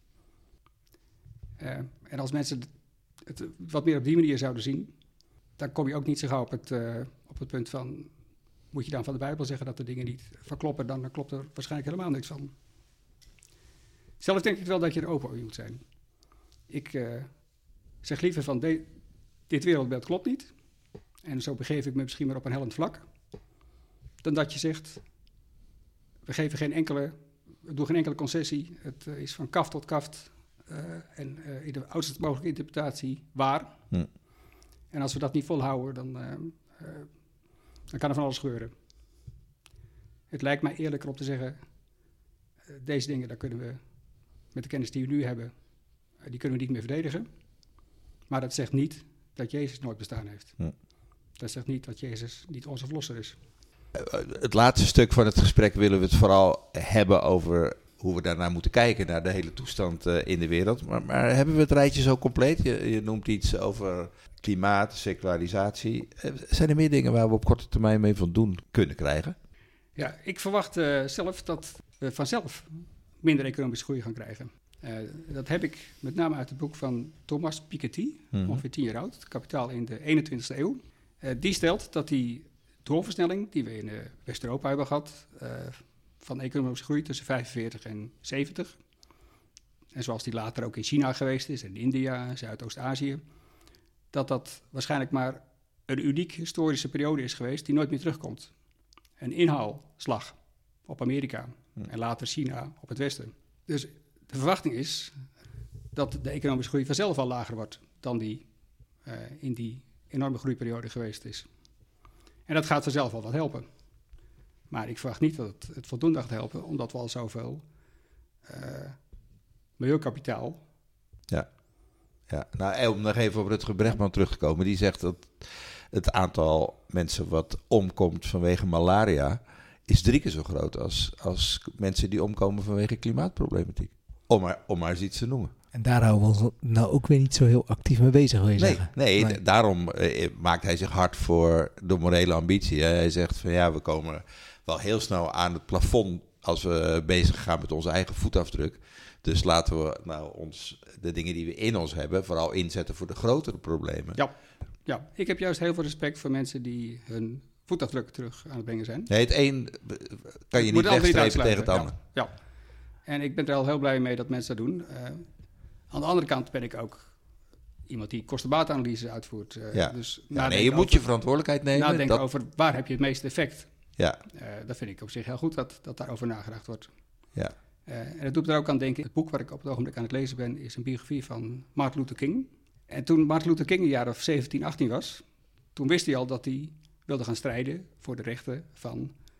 Uh, en als mensen het wat meer op die manier zouden zien, dan kom je ook niet zo gauw op het, uh, op het punt van, moet je dan van de Bijbel zeggen dat de dingen niet verkloppen, dan klopt er waarschijnlijk helemaal niks van. Zelf denk ik wel dat je er open over moet zijn. Ik uh, zeg liever van, de, dit wereldbeeld klopt niet, en zo begeef ik me misschien maar op een hellend vlak, dan dat je zegt, we geven geen enkele, we doen geen enkele concessie, het uh, is van kaft tot kaft, uh, en uh, in de oudste mogelijke interpretatie waar. Hm. En als we dat niet volhouden, dan, uh, uh, dan kan er van alles gebeuren. Het lijkt mij eerlijker om te zeggen, uh, deze dingen, daar kunnen we, met de kennis die we nu hebben, uh, die kunnen we niet meer verdedigen. Maar dat zegt niet dat Jezus nooit bestaan heeft. Hm. Dat zegt niet dat Jezus niet onze verlosser is. Het laatste stuk van het gesprek willen we het vooral hebben over hoe we daarnaar moeten kijken, naar de hele toestand uh, in de wereld. Maar, maar hebben we het rijtje zo compleet? Je, je noemt iets over klimaat, secularisatie. Uh, zijn er meer dingen waar we op korte termijn mee van doen kunnen krijgen? Ja, ik verwacht uh, zelf dat we vanzelf minder economische groei gaan krijgen. Uh, dat heb ik met name uit het boek van Thomas Piketty, mm-hmm. ongeveer tien jaar oud, Het Kapitaal in de eenentwintigste eeuw. Uh, die stelt dat die doorversnelling die we in uh, West-Europa hebben gehad, uh, van economische groei tussen vijfenveertig en zeventig, en zoals die later ook in China geweest is, en India, Zuidoost-Azië, dat dat waarschijnlijk maar een uniek historische periode is geweest die nooit meer terugkomt. Een inhaalslag op Amerika en later China op het Westen. Dus de verwachting is dat de economische groei vanzelf al lager wordt dan die uh, in die enorme groeiperiode geweest is. En dat gaat vanzelf al wat helpen. Maar ik verwacht niet dat het, het voldoende gaat helpen, omdat we al zoveel uh, milieukapitaal... Ja. Ja, nou, om nog even op Rutger Bregman terug te komen. Die zegt dat het aantal mensen wat omkomt vanwege malaria is drie keer zo groot als, als mensen die omkomen vanwege klimaatproblematiek. Om maar, om maar eens iets te noemen. En daar houden we ons nou ook weer niet zo heel actief mee bezig, wil je nee, zeggen? Nee, nee. D- daarom eh, maakt hij zich hard voor de morele ambitie. Hè. Hij zegt van ja, we komen wel heel snel aan het plafond als we bezig gaan met onze eigen voetafdruk. Dus laten we nou ons, de dingen die we in ons hebben, vooral inzetten voor de grotere problemen. Ja, ja, ik heb juist heel veel respect voor mensen die hun voetafdruk terug aan het brengen zijn. Nee, het een kan je niet wegstrepen tegen het ander. Ja, ja, en ik ben er al heel blij mee dat mensen dat doen. Uh, aan de andere kant ben ik ook iemand die kostenbaatanalyse uitvoert. Uh, ja. Dus ja, nee, je moet over, je verantwoordelijkheid nemen. Nadenken dat... over waar heb je het meeste effect. Ja. Uh, dat vind ik op zich heel goed dat, dat daarover nagedacht wordt. Ja. Uh, en dat doet me er ook aan denken. Het boek waar ik op het ogenblik aan het lezen ben is een biografie van Martin Luther King. En toen Martin Luther King een jaar of zeventien, achttien was, toen wist hij al dat hij wilde gaan strijden voor de rechten van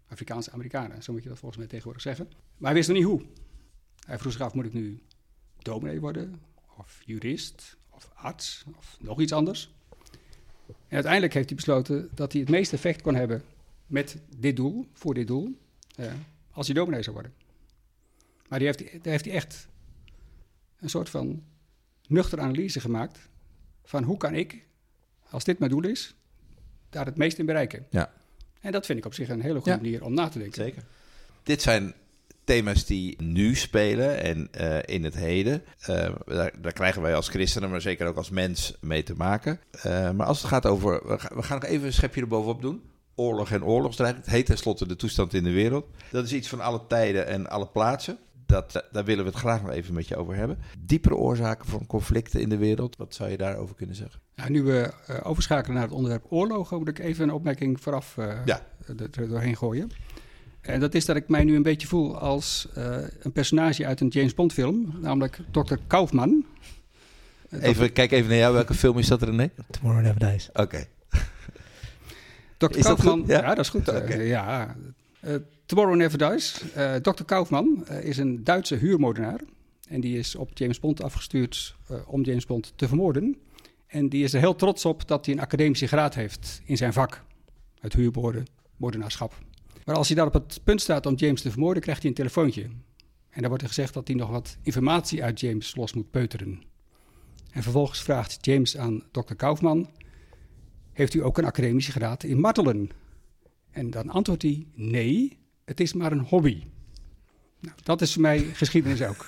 Afrikaanse Amerikanen, zo moet je dat volgens mij tegenwoordig zeggen. Maar hij wist nog niet hoe. Hij vroeg zich af, moet ik nu dominee worden? Of jurist? Of arts? Of nog iets anders? En uiteindelijk heeft hij besloten dat hij het meeste effect kon hebben met dit doel, voor dit doel, uh, als hij dominee zou worden. Maar die heeft, daar heeft hij echt een soort van nuchtere analyse gemaakt van hoe kan ik, als dit mijn doel is, daar het meest in bereiken. Ja. En dat vind ik op zich een hele goede Ja. manier om na te denken. Zeker. Dit zijn thema's die nu spelen en uh, in het heden. Uh, daar, daar krijgen wij als christenen, maar zeker ook als mens mee te maken. Uh, maar als het gaat over... We gaan, we gaan nog even een schepje erbovenop doen. Oorlog en oorlogsdreiging. Het heet tenslotte de toestand in de wereld. Dat is iets van alle tijden en alle plaatsen. Dat, uh, daar willen we het graag nog even met je over hebben. Diepere oorzaken van conflicten in de wereld. Wat zou je daarover kunnen zeggen? Nou, nu we uh, overschakelen naar het onderwerp oorlog, moet ik even een opmerking vooraf uh, Ja. er doorheen gooien. En dat is dat ik mij nu een beetje voel als uh, een personage uit een James Bond film, namelijk dokter Kaufman. Uh, Even, kijk even naar jou. Welke film is dat, René? Tomorrow Never Dies. Oké. Okay. dokter Is dat Kaufman, goed? ja? Ja? ja, dat is goed. Okay. Uh, ja. Uh, Tomorrow Never Dies. Uh, dokter Kaufman uh, is een Duitse huurmoordenaar. En die is op James Bond afgestuurd uh, om James Bond te vermoorden. En die is er heel trots op dat hij een academische graad heeft in zijn vak. Het huurmoordenaarschap. Maar als hij daar op het punt staat om James te vermoorden, krijgt hij een telefoontje. En dan wordt er gezegd dat hij nog wat informatie uit James los moet peuteren. En vervolgens vraagt James aan dokter Kaufman: heeft u ook een academische graad in martelen? En dan antwoordt hij: nee, het is maar een hobby. Nou, dat is voor mij geschiedenis ook.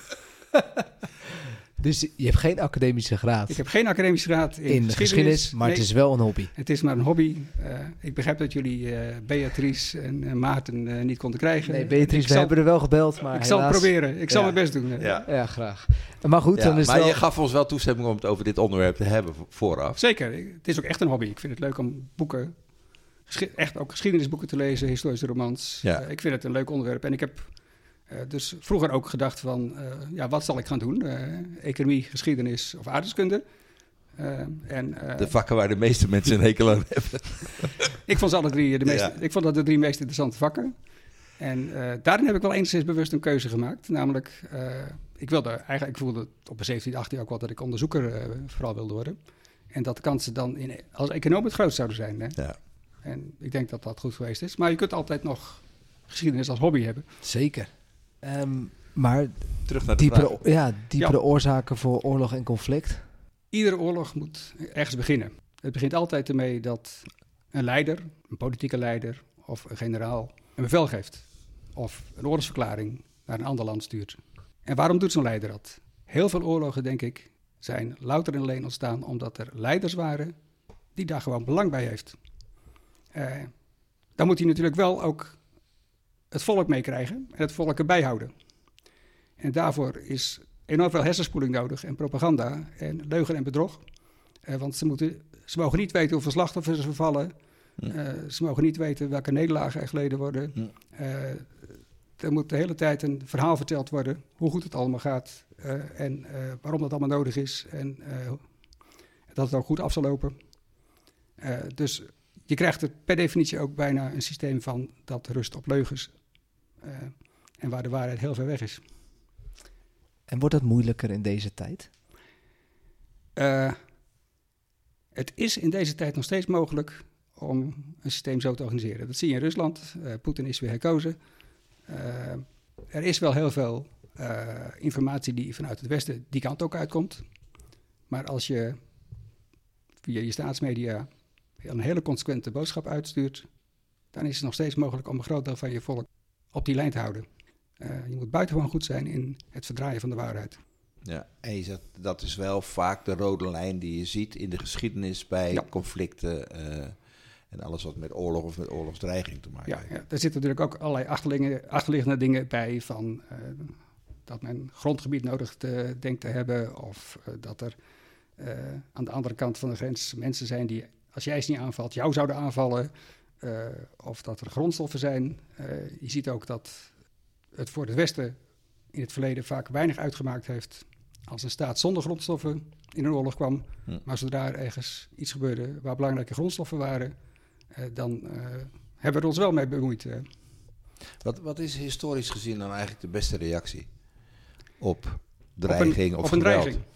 Dus je hebt geen academische graad Ik heb geen academische graad in, in de geschiedenis, geschiedenis, maar nee, het is wel een hobby. het is maar een hobby. Uh, ik begrijp dat jullie uh, Beatrice en uh, Maarten uh, niet konden krijgen. Nee, Beatrice, Ik we zal- hebben er wel gebeld, maar Ik zal het helaas... proberen. Ik zal Ja. mijn best doen. Ja. Ja, graag. Maar goed, Ja, dan is maar het wel... je gaf ons wel toestemming om het over dit onderwerp te hebben vo- vooraf. Zeker. Het is ook echt een hobby. Ik vind het leuk om boeken, geschi- echt ook geschiedenisboeken te lezen, historische romans. Ja. Uh, ik vind het een leuk onderwerp. En ik heb uh, dus vroeger ook gedacht van, uh, ja, wat zal ik gaan doen? Uh, economie, geschiedenis of aardrijkskunde? Uh, en, uh, De vakken waar de meeste mensen een hekel aan hebben. ik vond ze alle drie de meest, Ja. ik vond dat de drie meest interessante vakken. En uh, daarin heb ik wel enigszins bewust een keuze gemaakt. Namelijk, uh, ik wilde eigenlijk, ik voelde op mijn zeventiende, achttiende ook wel dat ik onderzoeker uh, vooral wilde worden. En dat de kansen dan in, als econoom het grootst zouden zijn. Hè? Ja. En ik denk dat dat goed geweest is. Maar je kunt altijd nog geschiedenis als hobby hebben. Zeker. Um, maar Terug naar de diepere, vraag. ja, diepere Ja. oorzaken voor oorlog en conflict. Iedere oorlog moet ergens beginnen. Het begint altijd ermee dat een leider, een politieke leider of een generaal een bevel geeft. Of een oorlogsverklaring naar een ander land stuurt. En waarom doet zo'n leider dat? Heel veel oorlogen, denk ik, zijn louter en alleen ontstaan omdat er leiders waren die daar gewoon belang bij heeft. Uh, dan moet hij natuurlijk wel ook het volk meekrijgen en het volk erbij houden. En daarvoor is enorm veel hersenspoeling nodig en propaganda en leugen en bedrog. Uh, want ze, moeten, ze mogen niet weten hoeveel slachtoffers er vervallen. Uh, ze mogen niet weten welke nederlagen er geleden worden. Uh, er moet de hele tijd een verhaal verteld worden hoe goed het allemaal gaat. Uh, en uh, waarom dat allemaal nodig is. En uh, dat het ook goed af zal lopen. Uh, dus je krijgt er per definitie ook bijna een systeem van dat rust op leugens. Uh, en waar de waarheid heel ver weg is. En wordt dat moeilijker in deze tijd? Uh, het is in deze tijd nog steeds mogelijk om een systeem zo te organiseren. Dat zie je in Rusland. Uh, Poetin is weer herkozen. Uh, er is wel heel veel uh, informatie die vanuit het Westen die kant ook uitkomt. Maar als je via je staatsmedia een hele consequente boodschap uitstuurt, dan is het nog steeds mogelijk om een groot deel van je volk op die lijn te houden. Uh, je moet buitengewoon goed zijn in het verdraaien van de waarheid. Ja, en je zegt, dat is wel vaak de rode lijn die je ziet in de geschiedenis bij Ja. conflicten uh, en alles wat met oorlog of met oorlogsdreiging te maken Ja, heeft. ja, er zitten natuurlijk ook allerlei achterliggende, achterliggende dingen bij van uh, dat men grondgebied nodig te, denkt te hebben of uh, dat er uh, aan de andere kant van de grens mensen zijn die, als jij ze niet aanvalt, jou zouden aanvallen. Uh, of dat er grondstoffen zijn. Uh, je ziet ook dat het voor het Westen in het verleden vaak weinig uitgemaakt heeft als een staat zonder grondstoffen in een oorlog kwam. Hm. Maar zodra er ergens iets gebeurde waar belangrijke grondstoffen waren, uh, dan uh, hebben we er ons wel mee bemoeid. Uh. Wat, wat is historisch gezien dan eigenlijk de beste reactie op dreiging op een, of op een geweld? dreiging?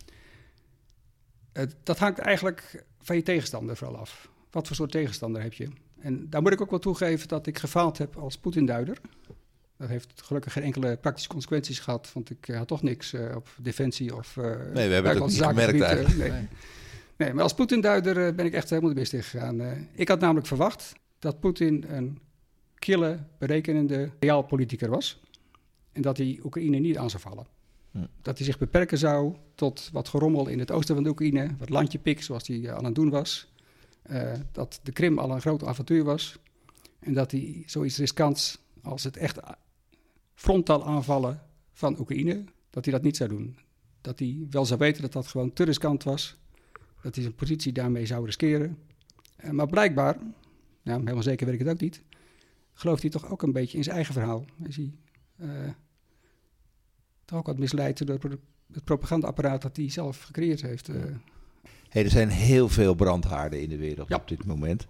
Uh, dat hangt eigenlijk van je tegenstander vooral af. Wat voor soort tegenstander heb je? En daar moet ik ook wel toegeven dat ik gefaald heb als Poetin-duider. Dat heeft gelukkig geen enkele praktische consequenties gehad, want ik uh, had toch niks uh, op defensie of uh, nee, we hebben het ook niet gemerkt eigenlijk. Uh, nee. Nee. nee, maar als Poetin-duider uh, ben ik echt helemaal de mist ingegaan. Uh, ik had namelijk verwacht dat Poetin een kille, berekenende realpoliticus was. En dat hij Oekraïne niet aan zou vallen. Hm. Dat hij zich beperken zou tot wat gerommel in het oosten van de Oekraïne. Wat landjepik, zoals hij uh, aan het doen was. Uh, dat de Krim al een groot avontuur was. En dat hij zoiets riskants als het echt frontaal aanvallen van Oekraïne, dat hij dat niet zou doen. Dat hij wel zou weten dat dat gewoon te riskant was. Dat hij zijn positie daarmee zou riskeren. Uh, maar blijkbaar, nou, helemaal zeker weet ik het ook niet, gelooft hij toch ook een beetje in zijn eigen verhaal. Is hij uh, toch ook wat misleid door het propagandaapparaat dat hij zelf gecreëerd heeft. Uh. Hey, er zijn heel veel brandhaarden in de wereld ja. op dit moment.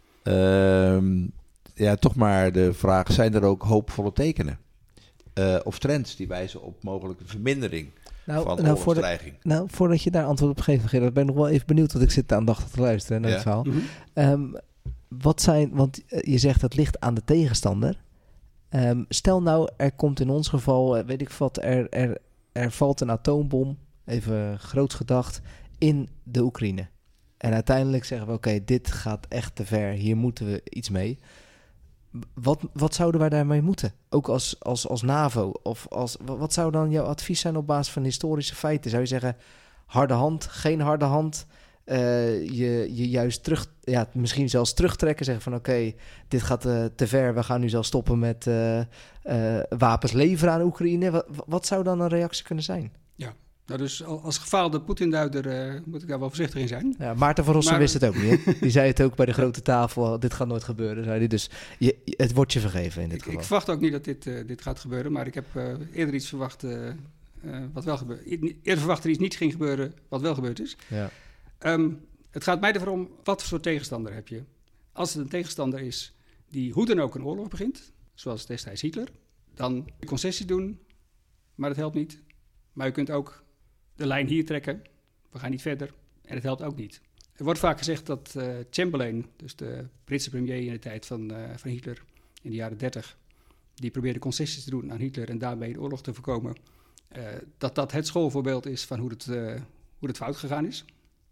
Uh, ja, toch maar de vraag, zijn er ook hoopvolle tekenen? Uh, of trends die wijzen op mogelijke vermindering nou, van nou, oorlogsdreiging? Voordat, nou, voordat je daar antwoord op geeft, Gerard, ben ik nog wel even benieuwd, want ik zit aandachtig te luisteren naar ja. het verhaal. Mm-hmm. Um, wat zijn, want je zegt het ligt aan de tegenstander. Um, stel nou, er komt in ons geval, weet ik wat, er, er, er valt een atoombom, even groots gedacht, in de Oekraïne. En uiteindelijk zeggen we, oké, okay, dit gaat echt te ver, hier moeten we iets mee. Wat, wat zouden wij daarmee moeten? Ook als, als, als NAVO? Of als, wat zou dan jouw advies zijn op basis van historische feiten? Zou je zeggen, harde hand, geen harde hand? Uh, je, je juist terug, ja, misschien zelfs terugtrekken, zeggen van oké, okay, dit gaat uh, te ver, we gaan nu zelfs stoppen met uh, uh, wapens leveren aan Oekraïne. Wat, wat zou dan een reactie kunnen zijn? Ja, nou dus als gefaalde Poetin-duider uh, moet ik daar wel voorzichtig in zijn. Ja, Maarten van Rossum maar... wist het ook niet. Hè? Die zei het ook bij de grote tafel, dit gaat nooit gebeuren. Zei hij. Dus je, het wordt je vergeven in dit ik, geval. Ik verwacht ook niet dat dit, uh, dit gaat gebeuren, maar ik heb uh, eerder iets verwacht uh, uh, wat wel gebeurt. Eerder verwacht er iets niet ging gebeuren wat wel gebeurd is. Ja. Um, het gaat mij ervoor om, wat voor soort tegenstander heb je? Als het een tegenstander is die hoe dan ook een oorlog begint, zoals destijds Hitler, dan kun je concessies doen, maar dat helpt niet. Maar je kunt ook de lijn hier trekken, we gaan niet verder, en het helpt ook niet. Er wordt vaak gezegd dat uh, Chamberlain, dus de Britse premier in de tijd van, uh, van Hitler, in de jaren dertig, die probeerde concessies te doen aan Hitler en daarmee de oorlog te voorkomen, uh, dat dat het schoolvoorbeeld is van hoe het, uh, hoe het fout gegaan is.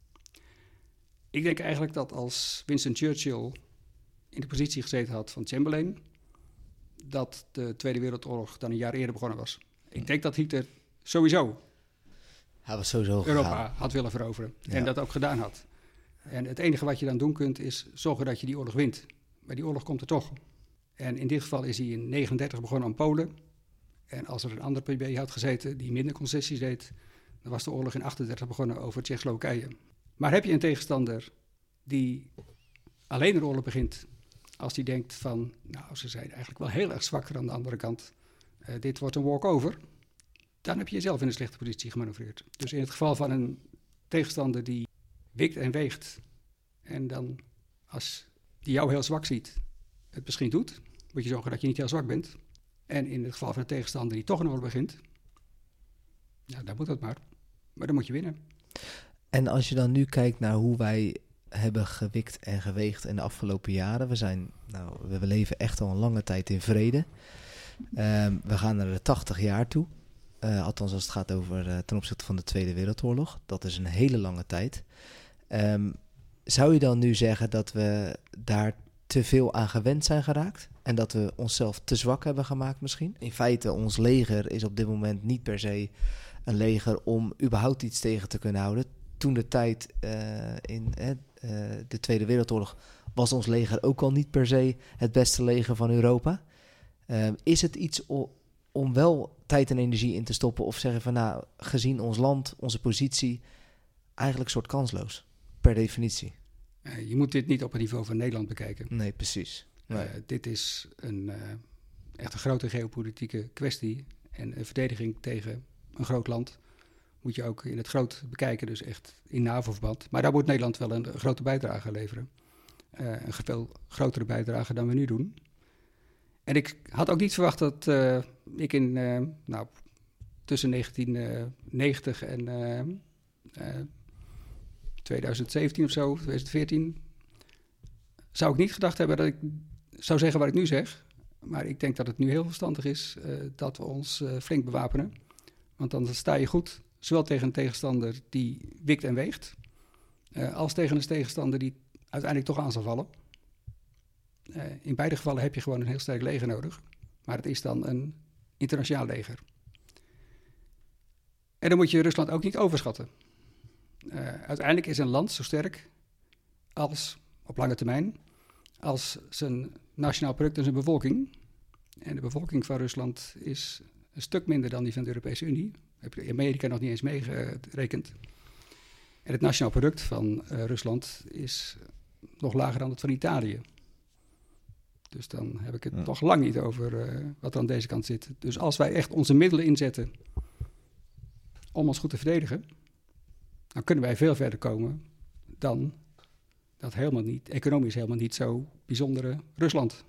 Ik denk eigenlijk dat als Winston Churchill in de positie gezeten had van Chamberlain, dat de Tweede Wereldoorlog dan een jaar eerder begonnen was. Ik denk dat Hitler sowieso, Hij was sowieso Europa gegaan. had willen veroveren Ja. en dat ook gedaan had. En het enige wat je dan doen kunt is zorgen dat je die oorlog wint. Maar die oorlog komt er toch. En in dit geval is hij in negenendertig begonnen aan Polen. En als er een ander P B had gezeten die minder concessies deed, dan was de oorlog in achtendertig begonnen over Tsjechoslowakije. Maar heb je een tegenstander die alleen een oorlog begint als die denkt van, nou, ze zijn eigenlijk wel heel erg zwakker aan de andere kant. Uh, dit wordt een walkover. Dan heb je jezelf in een slechte positie gemanoeuvreerd. Dus in het geval van een tegenstander die wikt en weegt en dan als die jou heel zwak ziet, het misschien doet, moet je zorgen dat je niet heel zwak bent. En in het geval van een tegenstander die toch een oorlog begint, nou, dan moet dat maar. Maar dan moet je winnen. En als je dan nu kijkt naar hoe wij hebben gewikt en geweegd in de afgelopen jaren. We zijn, nou, we leven echt al een lange tijd in vrede. Um, we gaan naar de tachtig jaar toe. Uh, althans als het gaat over uh, ten opzichte van de Tweede Wereldoorlog. Dat is een hele lange tijd. Um, zou je dan nu zeggen dat we daar te veel aan gewend zijn geraakt? En dat we onszelf te zwak hebben gemaakt misschien? In feite, ons leger is op dit moment niet per se een leger om überhaupt iets tegen te kunnen houden. Toen de tijd uh, in uh, uh, de Tweede Wereldoorlog was ons leger ook al niet per se het beste leger van Europa. Uh, is het iets o- om wel tijd en energie in te stoppen of zeggen van nou, gezien ons land, onze positie, eigenlijk soort kansloos, per definitie? Uh, je moet dit niet op het niveau van Nederland bekijken. Nee, precies. Nee. Uh, dit is een, uh, echt een grote geopolitieke kwestie en een verdediging tegen een groot land moet je ook in het groot bekijken, dus echt in NAVO-verband. Maar daar moet Nederland wel een grote bijdrage leveren. Uh, een veel grotere bijdrage dan we nu doen. En ik had ook niet verwacht dat uh, ik in, uh, nou, tussen negentien negentig en uh, uh, twintig zeventien of zo, twintig veertien, zou ik niet gedacht hebben dat ik zou zeggen wat ik nu zeg. Maar ik denk dat het nu heel verstandig is uh, dat we ons uh, flink bewapenen. Want dan sta je goed, zowel tegen een tegenstander die wikt en weegt, uh, als tegen een tegenstander die uiteindelijk toch aan zal vallen. Uh, in beide gevallen heb je gewoon een heel sterk leger nodig. Maar het is dan een internationaal leger. En dan moet je Rusland ook niet overschatten. Uh, uiteindelijk is een land zo sterk als, op lange termijn, als zijn nationaal product en zijn bevolking. En de bevolking van Rusland is een stuk minder dan die van de Europese Unie. Heb je Amerika nog niet eens meegerekend. En het nationaal product van uh, Rusland is nog lager dan het van Italië. Dus dan heb ik het ja. toch lang niet over uh, wat er aan deze kant zit. Dus als wij echt onze middelen inzetten om ons goed te verdedigen, dan kunnen wij veel verder komen dan dat helemaal niet, economisch helemaal niet zo bijzondere Rusland.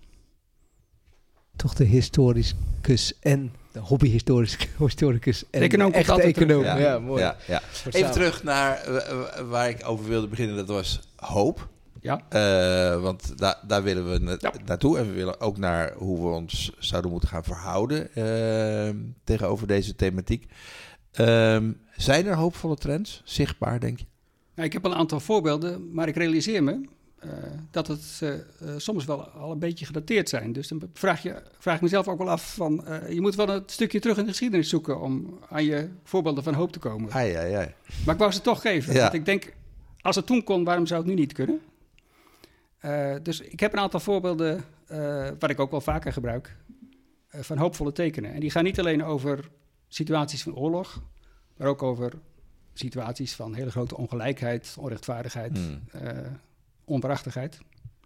Toch de historicus en de hobbyhistoricus en econoom de echte econoom. Ja, ja, mooi. Ja, ja. Even terug naar uh, waar ik over wilde beginnen, dat was hoop. Ja. Uh, want da- daar willen we na- ja. naartoe. En we willen ook naar hoe we ons zouden moeten gaan verhouden uh, tegenover deze thematiek. Uh, zijn er hoopvolle trends zichtbaar, denk je? Nou, ik heb al een aantal voorbeelden, maar ik realiseer me uh, dat het uh, uh, soms wel al een beetje gedateerd zijn. Dus dan vraag, je, vraag ik mezelf ook wel af van, uh, je moet wel een stukje terug in de geschiedenis zoeken om aan je voorbeelden van hoop te komen. Ai, ai, ai. Maar ik wou ze toch geven. Ja. Want ik denk, als het toen kon, waarom zou het nu niet kunnen? Uh, dus ik heb een aantal voorbeelden, uh, wat ik ook wel vaker gebruik, uh, van hoopvolle tekenen. En die gaan niet alleen over situaties van oorlog, maar ook over situaties van hele grote ongelijkheid, onrechtvaardigheid, mm. uh, onwaarachtigheid.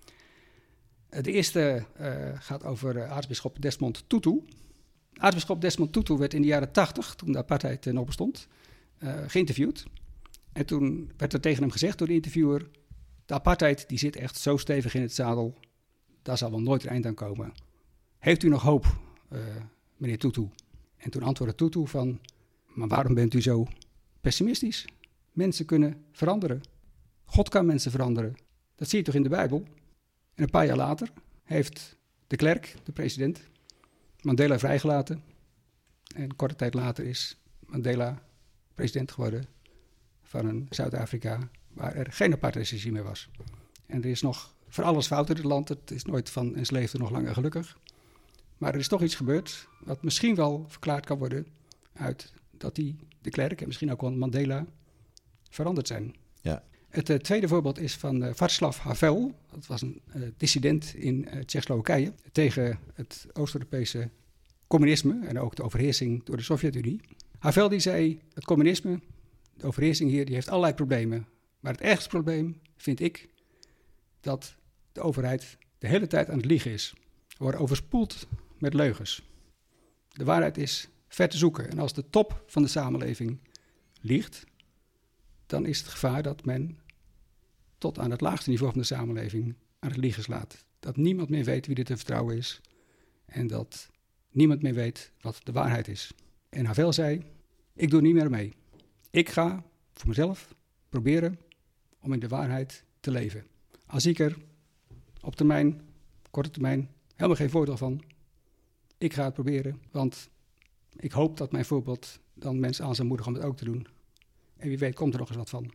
Uh, de eerste uh, gaat over uh, aartsbisschop Desmond Tutu. Aartsbisschop Desmond Tutu werd in de jaren tachtig, toen de apartheid uh, nog bestond, uh, geïnterviewd. En toen werd er tegen hem gezegd door de interviewer, de apartheid die zit echt zo stevig in het zadel, daar zal wel nooit een eind aan komen. Heeft u nog hoop, uh, meneer Tutu? En toen antwoordde Tutu van, maar waarom bent u zo pessimistisch? Mensen kunnen veranderen. God kan mensen veranderen. Dat zie je toch in de Bijbel? En een paar jaar later heeft de Klerk, de president, Mandela vrijgelaten. En korte tijd later is Mandela president geworden van een Zuid-Afrika waar er geen apartheidsregime meer was. En er is nog voor alles fout in het land. Het is nooit van en leefde nog langer gelukkig. Maar er is toch iets gebeurd wat misschien wel verklaard kan worden uit dat die de Klerk en misschien ook wel Mandela veranderd zijn. Ja. Het uh, tweede voorbeeld is van uh, Václav Havel. Dat was een uh, dissident in uh, Tsjechoslowakije tegen het Oost-Europese communisme en ook de overheersing door de Sovjet-Unie. Havel die zei, het communisme, de overheersing hier, die heeft allerlei problemen. Maar het ergste probleem vind ik dat de overheid de hele tijd aan het liegen is. We worden overspoeld met leugens. De waarheid is ver te zoeken. En als de top van de samenleving liegt, dan is het gevaar dat men tot aan het laagste niveau van de samenleving aan het liegen slaat. Dat niemand meer weet wie er te vertrouwen is en dat niemand meer weet wat de waarheid is. En Havel zei, ik doe niet meer mee. Ik ga voor mezelf proberen om in de waarheid te leven. Als ik er op termijn, korte termijn, helemaal geen voordeel van. Ik ga het proberen, want ik hoop dat mijn voorbeeld dan mensen aan zal moedigen om het ook te doen. En wie weet komt er nog eens wat van.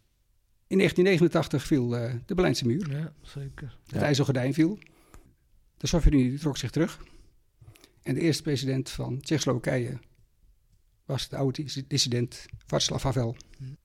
In negentien negenentachtig viel uh, de Berlijnse muur. Ja, zeker. Het ja. IJzeren Gordijn viel. De Sovjet-Unie trok zich terug. En de eerste president van Tsjechoslowakije was de oude dissident Václav Havel. Hm. Uh,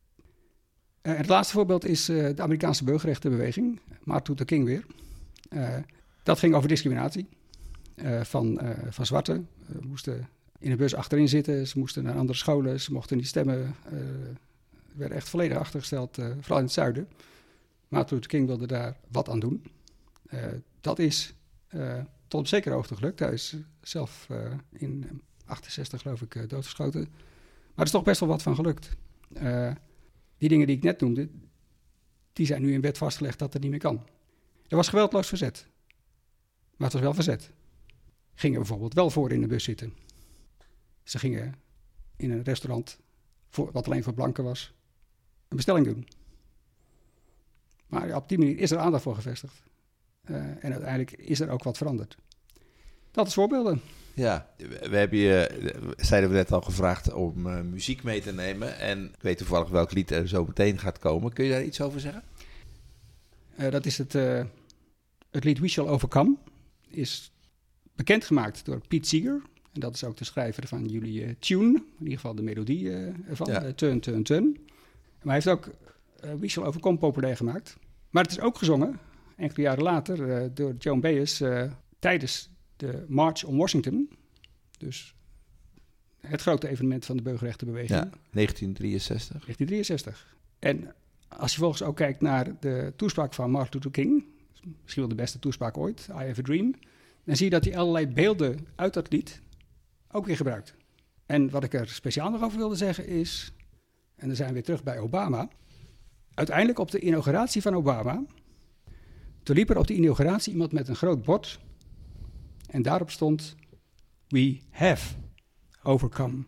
en het laatste voorbeeld is uh, de Amerikaanse burgerrechtenbeweging. Martin Luther King weer. Uh, dat ging over discriminatie uh, van, uh, van zwarten. Uh, moesten in een bus achterin zitten, ze moesten naar andere scholen, ze mochten niet stemmen. Uh, werden echt volledig achtergesteld, uh, vooral in het zuiden. Martin Luther King wilde daar wat aan doen. Uh, dat is uh, tot op zekere hoogte gelukt. Hij is zelf uh, in achtenzestig geloof ik uh, doodgeschoten. Maar er is toch best wel wat van gelukt. Uh, die dingen die ik net noemde, die zijn nu in wet vastgelegd dat het niet meer kan. Er was geweldloos verzet. Maar het was wel verzet. gingen bijvoorbeeld wel voor in de bus zitten. Ze gingen in een restaurant, voor, wat alleen voor blanken was, een bestelling doen. Maar ja, op die manier is er aandacht voor gevestigd. Uh, en uiteindelijk is er ook wat veranderd. Dat is voorbeelden. Ja, we hebben je, zeiden we net al, gevraagd om uh, muziek mee te nemen. En ik weet toevallig welk lied er zo meteen gaat komen. Kun je daar iets over zeggen? Uh, dat is het, uh, het lied We Shall Overcome. Is bekendgemaakt door Pete Seeger. En dat is ook de schrijver van jullie uh, tune. In ieder geval de melodie uh, ervan. Ja. Uh, turn, turn, turn. Maar hij heeft ook uh, We Shall Overcome populair gemaakt. Maar het is ook gezongen, enkele jaren later, uh, door Joan Baez uh, tijdens de March on Washington. Dus het grote evenement van de burgerrechtenbeweging. Ja, negentien drieënzestig. negentien drieënzestig. En als je volgens ook kijkt naar de toespraak van Martin Luther King, misschien wel de beste toespraak ooit, I Have a Dream, dan zie je dat hij allerlei beelden uit dat lied ook weer gebruikt. En wat ik er speciaal nog over wilde zeggen is, en dan zijn we weer terug bij Obama, uiteindelijk op de inauguratie van Obama, toen liep er op de inauguratie iemand met een groot bord en daarop stond, We have overcome.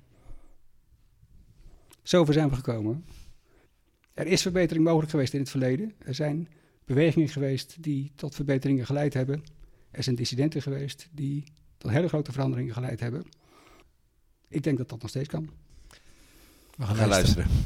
Zover zijn we gekomen. Er is verbetering mogelijk geweest in het verleden. Er zijn bewegingen geweest die tot verbeteringen geleid hebben. Er zijn dissidenten geweest die tot hele grote veranderingen geleid hebben. Ik denk dat dat nog steeds kan. We gaan, gaan luisteren. luisteren.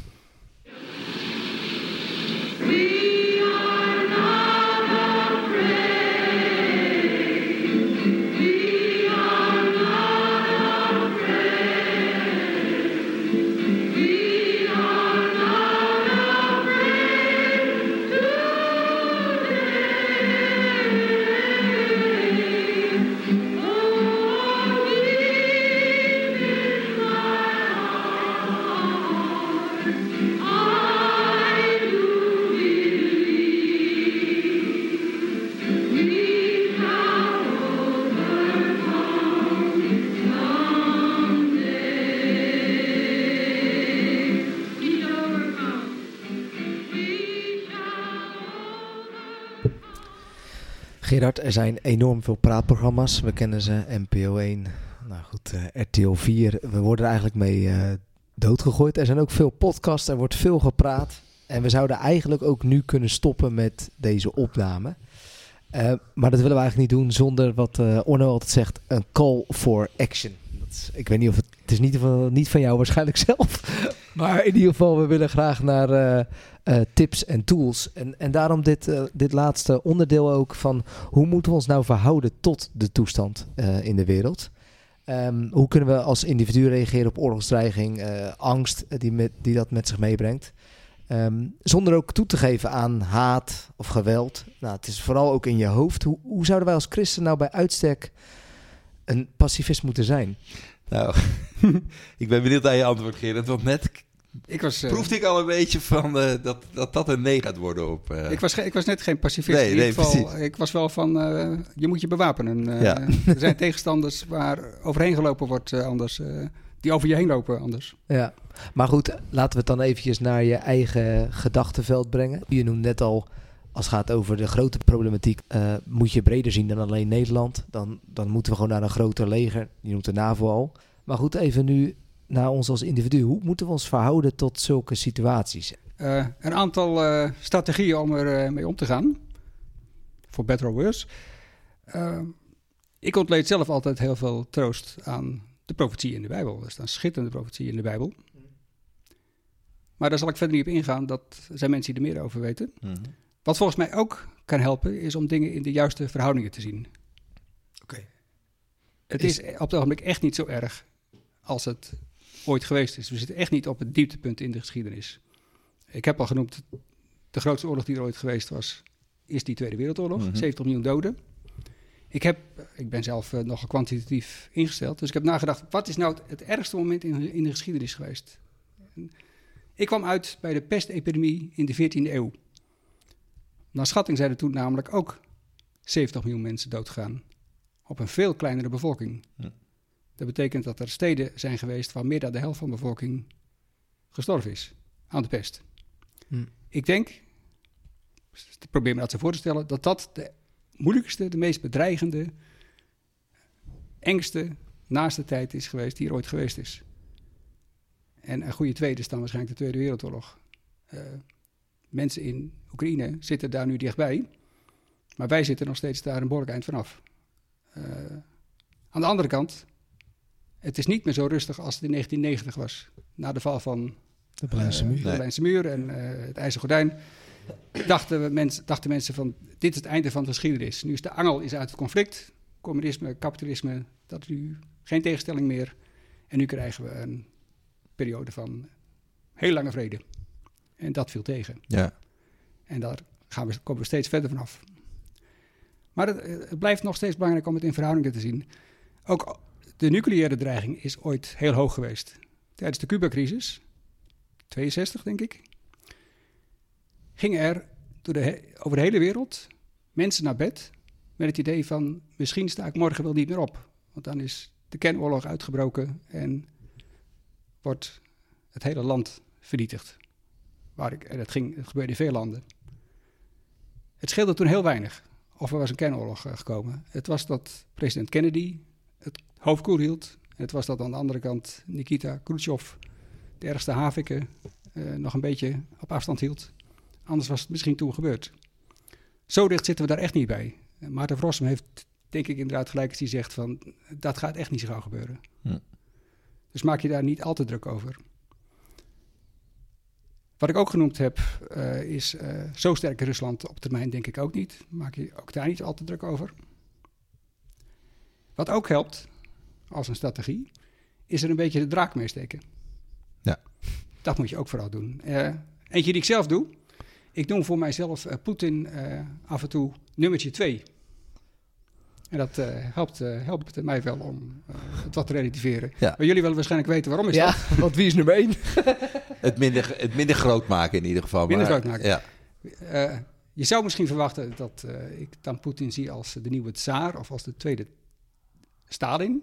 Gerard, er zijn enorm veel praatprogramma's. We kennen ze, N P O één, nou goed, uh, R T L vier. We worden er eigenlijk mee uh, doodgegooid. Er zijn ook veel podcasts, er wordt veel gepraat. En we zouden eigenlijk ook nu kunnen stoppen met deze opname. Uh, maar dat willen we eigenlijk niet doen zonder wat uh, Orno altijd zegt, een call for action. Dat is, ik weet niet of het, het is niet, van, niet van jou waarschijnlijk zelf. Maar in ieder geval, we willen graag naar uh, uh, tips en tools. En, en daarom dit, uh, dit laatste onderdeel ook van hoe moeten we ons nou verhouden tot de toestand uh, in de wereld. Um, hoe kunnen we als individu reageren op oorlogsdreiging, uh, angst die, met, die dat met zich meebrengt. Um, zonder ook toe te geven aan haat of geweld. Nou, het is vooral ook in je hoofd. Hoe, hoe zouden wij als christen nou bij uitstek een pacifist moeten zijn? Nou, ik ben benieuwd naar je antwoord, Gerard. Want net ik was, uh, proefde ik al een beetje van uh, dat, dat dat een nee gaat worden op... Uh... Ik, was ge- ik was net geen pacifist. Nee, in nee, ieder geval, precies. Ik was wel van, uh, je moet je bewapenen. Uh, ja. Er zijn tegenstanders waar overheen gelopen wordt uh, anders. Uh, die over je heen lopen anders. Ja, maar goed, laten we het dan eventjes naar je eigen gedachtenveld brengen. Je noemt net al, als het gaat over de grote problematiek, uh, moet je breder zien dan alleen Nederland. Dan, dan moeten we gewoon naar een groter leger. Je noemt de NAVO al. Maar goed, even nu naar ons als individu. Hoe moeten we ons verhouden tot zulke situaties? Uh, een aantal uh, strategieën om er uh, mee om te gaan. For better or worse. Uh, ik ontleed zelf altijd heel veel troost aan de profetie in de Bijbel. Er staan schitterende profetieën in de Bijbel. Maar daar zal ik verder niet op ingaan. Dat zijn mensen die er meer over weten. Mm-hmm. Wat volgens mij ook kan helpen, is om dingen in de juiste verhoudingen te zien. Oké. Okay. Het is... is op het ogenblik echt niet zo erg als het ooit geweest is. We zitten echt niet op het dieptepunt in de geschiedenis. Ik heb al genoemd, de grootste oorlog die er ooit geweest was, is die Tweede Wereldoorlog. Mm-hmm. zeventig miljoen doden. Ik, heb, ik ben zelf uh, nogal kwantitatief ingesteld, dus ik heb nagedacht, wat is nou het, het ergste moment in, in de geschiedenis geweest? En ik kwam uit bij de pestepidemie in de veertiende eeuw. Naar schatting zijn er toen namelijk ook zeventig miljoen mensen doodgegaan. Op een veel kleinere bevolking. Ja. Dat betekent dat er steden zijn geweest waar meer dan de helft van de bevolking gestorven is aan de pest. Hm. Ik denk, probeer me dat zo voor te stellen, dat dat de moeilijkste, de meest bedreigende engste, naaste tijd is geweest die er ooit geweest is. En een goede tweede is dan waarschijnlijk de Tweede Wereldoorlog. Uh, mensen in Oekraïne zitten daar nu dichtbij, maar wij zitten nog steeds daar een behoorlijk eind vanaf. Uh, aan de andere kant, het is niet meer zo rustig als het in negentien negentig was, na de val van de Berlijnse uh, muur, de Berlijnse muur en uh, het IJzeren Gordijn. Dachten, mens, dachten mensen van, dit is het einde van de geschiedenis. Nu is de angel is uit het conflict, communisme, kapitalisme, dat is nu geen tegenstelling meer. En nu krijgen we een periode van heel lange vrede. En dat viel tegen. Ja. En daar gaan we, komen we steeds verder vanaf. Maar het, het blijft nog steeds belangrijk om het in verhoudingen te zien. Ook de nucleaire dreiging is ooit heel hoog geweest. Tijdens de Cuba-crisis, tweeënzestig denk ik, gingen er door de he- over de hele wereld mensen naar bed met het idee van, misschien sta ik morgen wel niet meer op. Want dan is de kernoorlog uitgebroken en wordt het hele land vernietigd. Waar ik, en dat, ging, dat gebeurde in veel landen. Het scheelde toen heel weinig of er was een kernoorlog uh, gekomen. Het was dat president Kennedy het hoofd koel hield. Het was dat aan de andere kant Nikita Khrushchev de ergste haviken uh, nog een beetje op afstand hield. Anders was het misschien toen gebeurd. Zo dicht zitten we daar echt niet bij. Maarten Vrossum heeft denk ik inderdaad gelijk als hij zegt van, dat gaat echt niet zo gauw gebeuren. Hm. Dus maak je daar niet al te druk over. Wat ik ook genoemd heb, uh, is uh, zo sterk Rusland op termijn denk ik ook niet. Maak je ook daar niet al te druk over. Wat ook helpt, als een strategie, is er een beetje de draak mee steken. Ja. Dat moet je ook vooral doen. Uh, eentje die ik zelf doe. Ik noem voor mijzelf uh, Poetin uh, af en toe nummertje twee. En dat uh, helpt, uh, helpt mij wel om uh, het wat te relativeren. Ja. Maar jullie willen waarschijnlijk weten waarom is ja, dat. Want wie is nummer één? het, minder, het minder groot maken in ieder geval. Minder maar, groot maken. Ja. Uh, je zou misschien verwachten dat uh, ik dan Poetin zie als de nieuwe tsaar of als de tweede Stalin.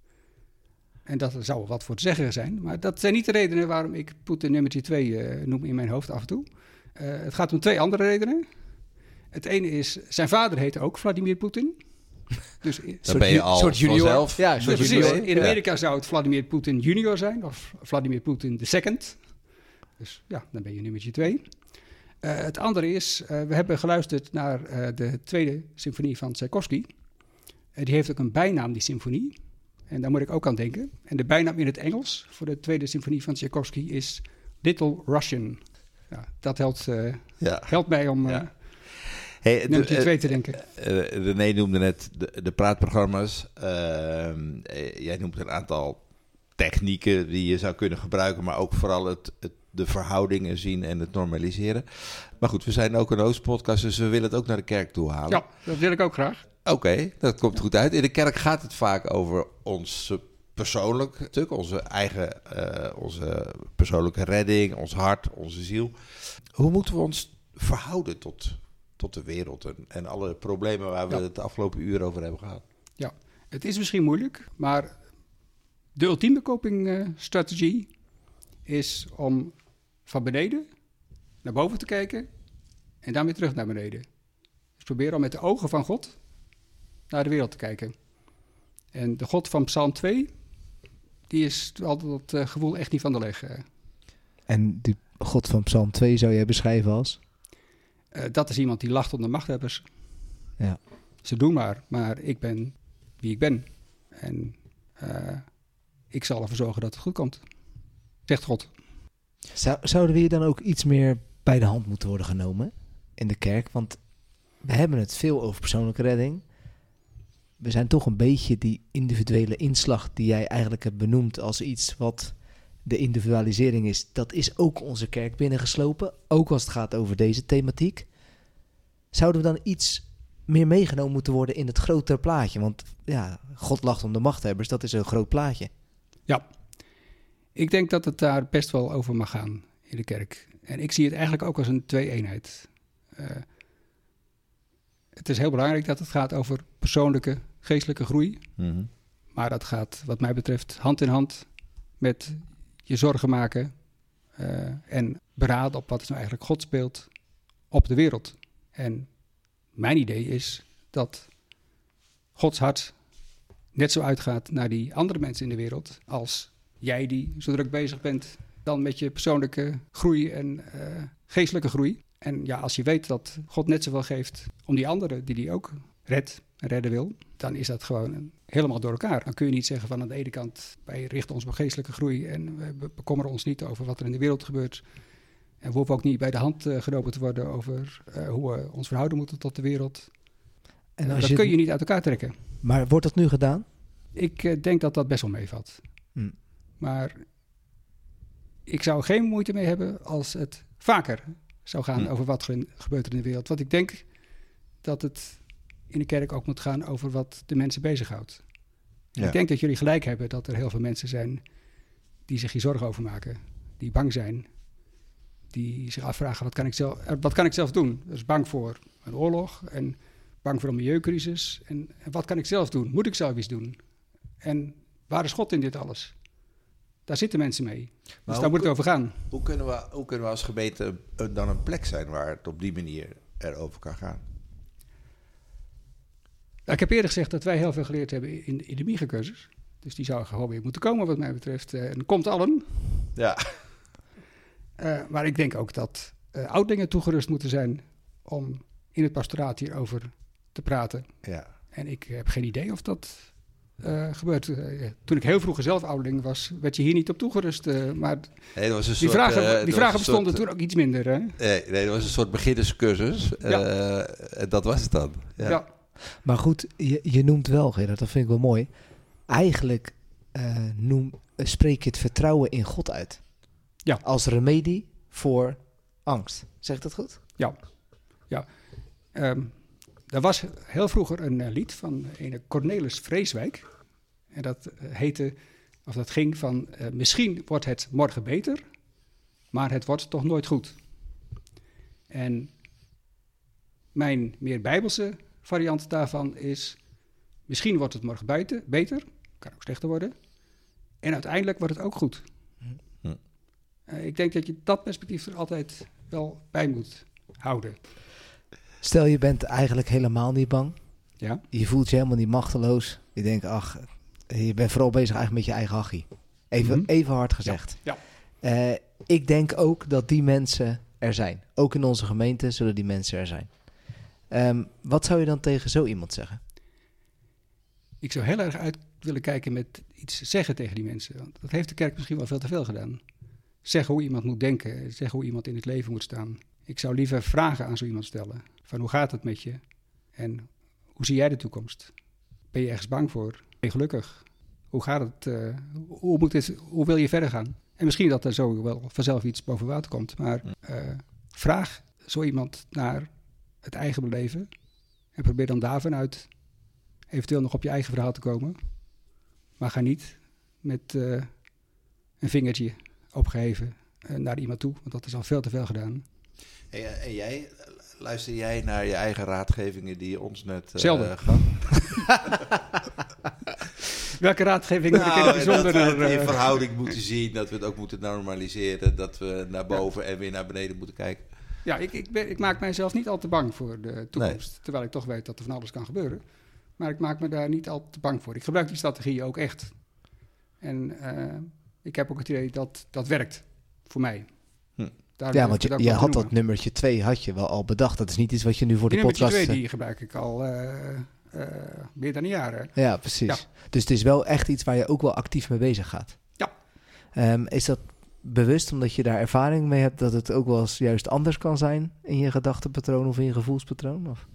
En dat er zou wat voor te zeggen zijn. Maar dat zijn niet de redenen waarom ik Poetin nummertje twee uh, noem in mijn hoofd af en toe. Uh, het gaat om twee andere redenen. Het ene is, zijn vader heette ook Vladimir Poetin. Dus dan ben je al soort junior. Vanzelf. Ja, soort dus junior. precies. In Amerika ja. zou het Vladimir Poetin junior zijn, of Vladimir Poetin de second. Dus ja, dan ben je nummertje twee. Uh, het andere is, uh, we hebben geluisterd naar uh, de tweede symfonie van Tchaikovsky. Uh, die heeft ook een bijnaam, die symfonie. En daar moet ik ook aan denken. En de bijnaam in het Engels voor de tweede symfonie van Tchaikovsky is Little Russian. Ja, dat helpt, uh, ja. helpt mij om... Uh, ja. Hey, nummer twee te denken. Uh, René noemde net de, de praatprogramma's. Uh, jij noemt een aantal technieken die je zou kunnen gebruiken, maar ook vooral het, het, de verhoudingen zien en het normaliseren. Maar goed, we zijn ook een Oostpodcast, dus we willen het ook naar de kerk toe halen. Ja, dat wil ik ook graag. Oké, okay, dat komt goed uit. In de kerk gaat het vaak over ons persoonlijk stuk, onze eigen uh, onze persoonlijke redding, ons hart, onze ziel. Hoe moeten we ons verhouden tot... tot de wereld en, en alle problemen waar we ja. het de afgelopen uur over hebben gehad. Ja, het is misschien moeilijk, maar de ultieme copingstrategie uh, is om van beneden naar boven te kijken en dan weer terug naar beneden. Dus proberen om met de ogen van God naar de wereld te kijken. En de God van Psalm twee, die is altijd dat uh, gevoel echt niet van de leg. Uh. En die God van Psalm twee zou jij beschrijven als? Uh, dat is iemand die lacht om de machthebbers. Ja. Ze doen maar, maar ik ben wie ik ben. En uh, ik zal ervoor zorgen dat het goed komt. Zegt God. Zou, zouden we hier dan ook iets meer bij de hand moeten worden genomen in de kerk? Want we hebben het veel over persoonlijke redding. We zijn toch een beetje die individuele inslag die jij eigenlijk hebt benoemd als iets wat de individualisering is. Dat is ook onze kerk binnengeslopen, ook als het gaat over deze thematiek. Zouden we dan iets meer meegenomen moeten worden in het grotere plaatje? Want ja, God lacht om de machthebbers, dat is een groot plaatje. Ja, ik denk dat het daar best wel over mag gaan in de kerk. En ik zie het eigenlijk ook als een twee-eenheid. Uh, het is heel belangrijk dat het gaat over persoonlijke, geestelijke groei. Mm-hmm. Maar dat gaat, wat mij betreft, hand in hand met je zorgen maken uh, en beraden op wat is nou eigenlijk God speelt op de wereld. En mijn idee is dat Gods hart net zo uitgaat naar die andere mensen in de wereld als jij die zo druk bezig bent dan met je persoonlijke groei en uh, geestelijke groei. En ja, als je weet dat God net zoveel geeft om die anderen die die ook redt en redden wil, dan is dat gewoon een, helemaal door elkaar. Dan kun je niet zeggen van aan de ene kant, wij richten ons op geestelijke groei en we bekommeren ons niet over wat er in de wereld gebeurt. En we hoeven ook niet bij de hand uh, genomen te worden over uh, hoe we ons verhouden moeten tot de wereld. En dat je kun je niet uit elkaar trekken. Maar wordt dat nu gedaan? Ik uh, denk dat dat best wel meevalt. Hm. Maar ik zou geen moeite mee hebben als het vaker zou gaan hm. over wat ge- gebeurt er in de wereld. Want ik denk dat het in de kerk ook moet gaan over wat de mensen bezighoudt. Ja. Ik denk dat jullie gelijk hebben dat er heel veel mensen zijn die zich hier zorgen over maken. Die bang zijn. Die zich afvragen, wat kan ik zelf, wat kan ik zelf doen? Dus bang voor een oorlog en bang voor een milieucrisis. En, en wat kan ik zelf doen? Moet ik zelf iets doen? En waar is God in dit alles? Daar zitten mensen mee. Dus maar daar moet het over gaan. Hoe kunnen, we, hoe kunnen we als gemeente dan een plek zijn waar het op die manier erover kan gaan? Nou, ik heb eerder gezegd dat wij heel veel geleerd hebben in, in de Miga-cursus. Dus die zou gewoon weer moeten komen wat mij betreft. Uh, en komt allen. Ja. Uh, maar ik denk ook dat uh, oudlingen toegerust moeten zijn om in het pastoraat hierover te praten. Ja. En ik heb geen idee of dat uh, gebeurt. Uh, toen ik heel vroeger zelf ouderling was, werd je hier niet op toegerust. Uh, maar nee, dat was een die soort, vragen, uh, die vragen bestonden soort, toen ook iets minder. Hè? Nee, nee, dat was een soort beginnerscursus. Ja. Uh, dat was het dan. Ja. Ja. Maar goed, je, je noemt wel, Gerard, dat vind ik wel mooi. Eigenlijk uh, noem, uh, spreek je het vertrouwen in God uit. Ja. Als remedie voor angst. Zeg ik dat goed? Ja. ja. Um, er was heel vroeger een uh, lied van een Cornelis Vreeswijk. En dat uh, heette, of dat ging van, uh, misschien wordt het morgen beter, maar het wordt toch nooit goed. En mijn meer bijbelse variant daarvan is, misschien wordt het morgen buiten, beter, kan ook slechter worden. En uiteindelijk wordt het ook goed. Hm. Uh, ik denk dat je dat perspectief er altijd wel bij moet houden. Stel, je bent eigenlijk helemaal niet bang. Ja. Je voelt je helemaal niet machteloos. Je denkt, ach, je bent vooral bezig eigenlijk met je eigen hachie. Even, mm-hmm. even hard gezegd. Ja. Ja. Uh, ik denk ook dat die mensen er zijn. Ook in onze gemeente zullen die mensen er zijn. Um, wat zou je dan tegen zo iemand zeggen? Ik zou heel erg uit willen kijken met iets zeggen tegen die mensen. Want dat heeft de kerk misschien wel veel te veel gedaan. Zeggen hoe iemand moet denken. Zeggen hoe iemand in het leven moet staan. Ik zou liever vragen aan zo iemand stellen. Van hoe gaat het met je? En hoe zie jij de toekomst? Ben je ergens bang voor? Ben je gelukkig? Hoe gaat het? Uh, hoe, moet dit, hoe wil je verder gaan? En misschien dat er zo wel vanzelf iets boven water komt. Maar uh, vraag zo iemand naar het eigen beleven. En probeer dan daarvan uit eventueel nog op je eigen verhaal te komen. Maar ga niet met uh, een vingertje opgeheven uh, naar iemand toe. Want dat is al veel te veel gedaan. En, en jij, luister jij naar je eigen raadgevingen die je ons net uh, Zelden. gaf? Welke raadgevingen nou, moet ik in het bijzonder? Dat we het in verhouding moeten zien, dat we het ook moeten normaliseren, dat we naar boven ja. en weer naar beneden moeten kijken. Ja, ik, ik, ben, ik maak mijzelf niet al te bang voor de toekomst. Nee. Terwijl ik toch weet dat er van alles kan gebeuren. Maar ik maak me daar niet al te bang voor. Ik gebruik die strategie ook echt. En uh, ik heb ook het idee dat dat werkt voor mij. Hm. Ja, want je, je had dat nummertje twee had je wel al bedacht. Dat is niet iets wat je nu voor die de podcast... Nummertje twee, die gebruik ik al uh, uh, meer dan een jaar. Ja, precies. Ja. Dus het is wel echt iets waar je ook wel actief mee bezig gaat. Ja. Um, is dat bewust omdat je daar ervaring mee hebt dat het ook wel eens juist anders kan zijn in je gedachtenpatroon of in je gevoelspatroon? Of?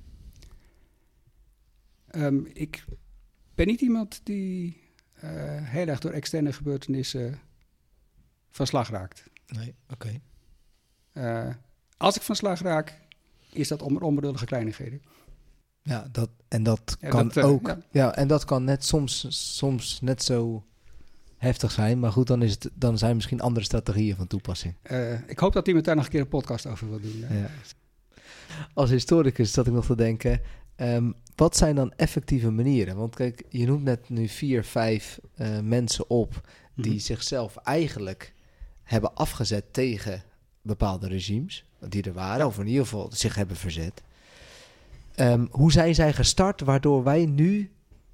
Um, ik ben niet iemand die uh, heel erg door externe gebeurtenissen van slag raakt. Nee, oké. Okay. Uh, als ik van slag raak, is dat om onbedoelige kleinigheden. Ja, dat, en dat ja, kan dat, uh, ook. Ja. ja, en dat kan net soms, soms net zo heftig zijn. Maar goed, dan, is het, dan zijn misschien andere strategieën van toepassing. Uh, ik hoop dat iemand daar nog een keer een podcast over wil doen. Ja. Ja. Als historicus zat ik nog te denken, um, wat zijn dan effectieve manieren? Want kijk, je noemt net nu vier, vijf uh, mensen op die mm-hmm. zichzelf eigenlijk hebben afgezet tegen bepaalde regimes die er waren, of in ieder geval zich hebben verzet. Um, hoe zijn zij gestart, waardoor wij nu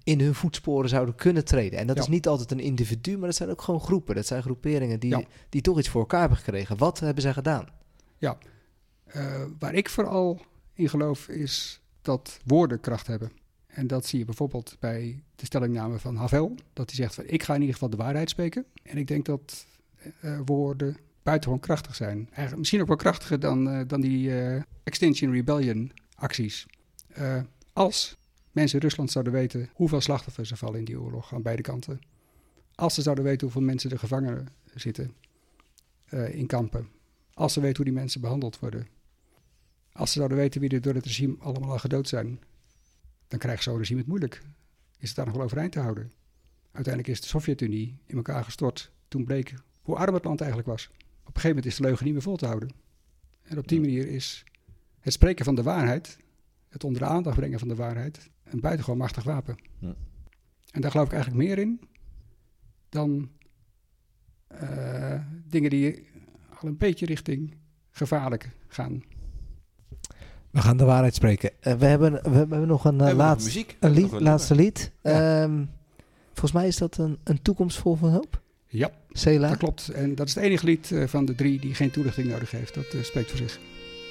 in hun voetsporen zouden kunnen treden. En dat Ja. is niet altijd een individu, maar dat zijn ook gewoon groepen. Dat zijn groeperingen die, Ja. die toch iets voor elkaar hebben gekregen. Wat hebben zij gedaan? Uh, waar ik vooral in geloof is dat woorden kracht hebben. En dat zie je bijvoorbeeld bij de stellingname van Havel. Dat hij zegt van ik ga in ieder geval de waarheid spreken. En ik denk dat uh, woorden buitengewoon krachtig zijn. Eigenlijk misschien ook wel krachtiger dan, uh, dan die uh, Extinction Rebellion acties. Uh, als mensen in Rusland zouden weten hoeveel slachtoffers er vallen in die oorlog aan beide kanten. Als ze zouden weten hoeveel mensen er gevangen zitten uh, in kampen. Als ze weten hoe die mensen behandeld worden. Als ze zouden weten wie er door het regime allemaal al gedood zijn. Dan krijgt zo'n regime het moeilijk. Is het daar nog wel overeind te houden? Uiteindelijk is de Sovjet-Unie in elkaar gestort. Toen bleek hoe arm het land eigenlijk was. Op een gegeven moment is de leugen niet meer vol te houden. En op die manier is het spreken van de waarheid, het onder de aandacht brengen van de waarheid, een buitengewoon machtig wapen. Ja. En daar geloof ik eigenlijk meer in dan uh, dingen die al een beetje richting gevaarlijk gaan. We gaan de waarheid spreken. Uh, we, hebben, we hebben nog een, uh, laatst, nog muziek. een, lied, een laatste lied. Ja. Um, volgens mij is dat een, een toekomst vol van hoop. Ja, Sela. Dat klopt. En dat is het enige lied uh, van de drie die geen toelichting nodig heeft. Dat uh, spreekt voor zich.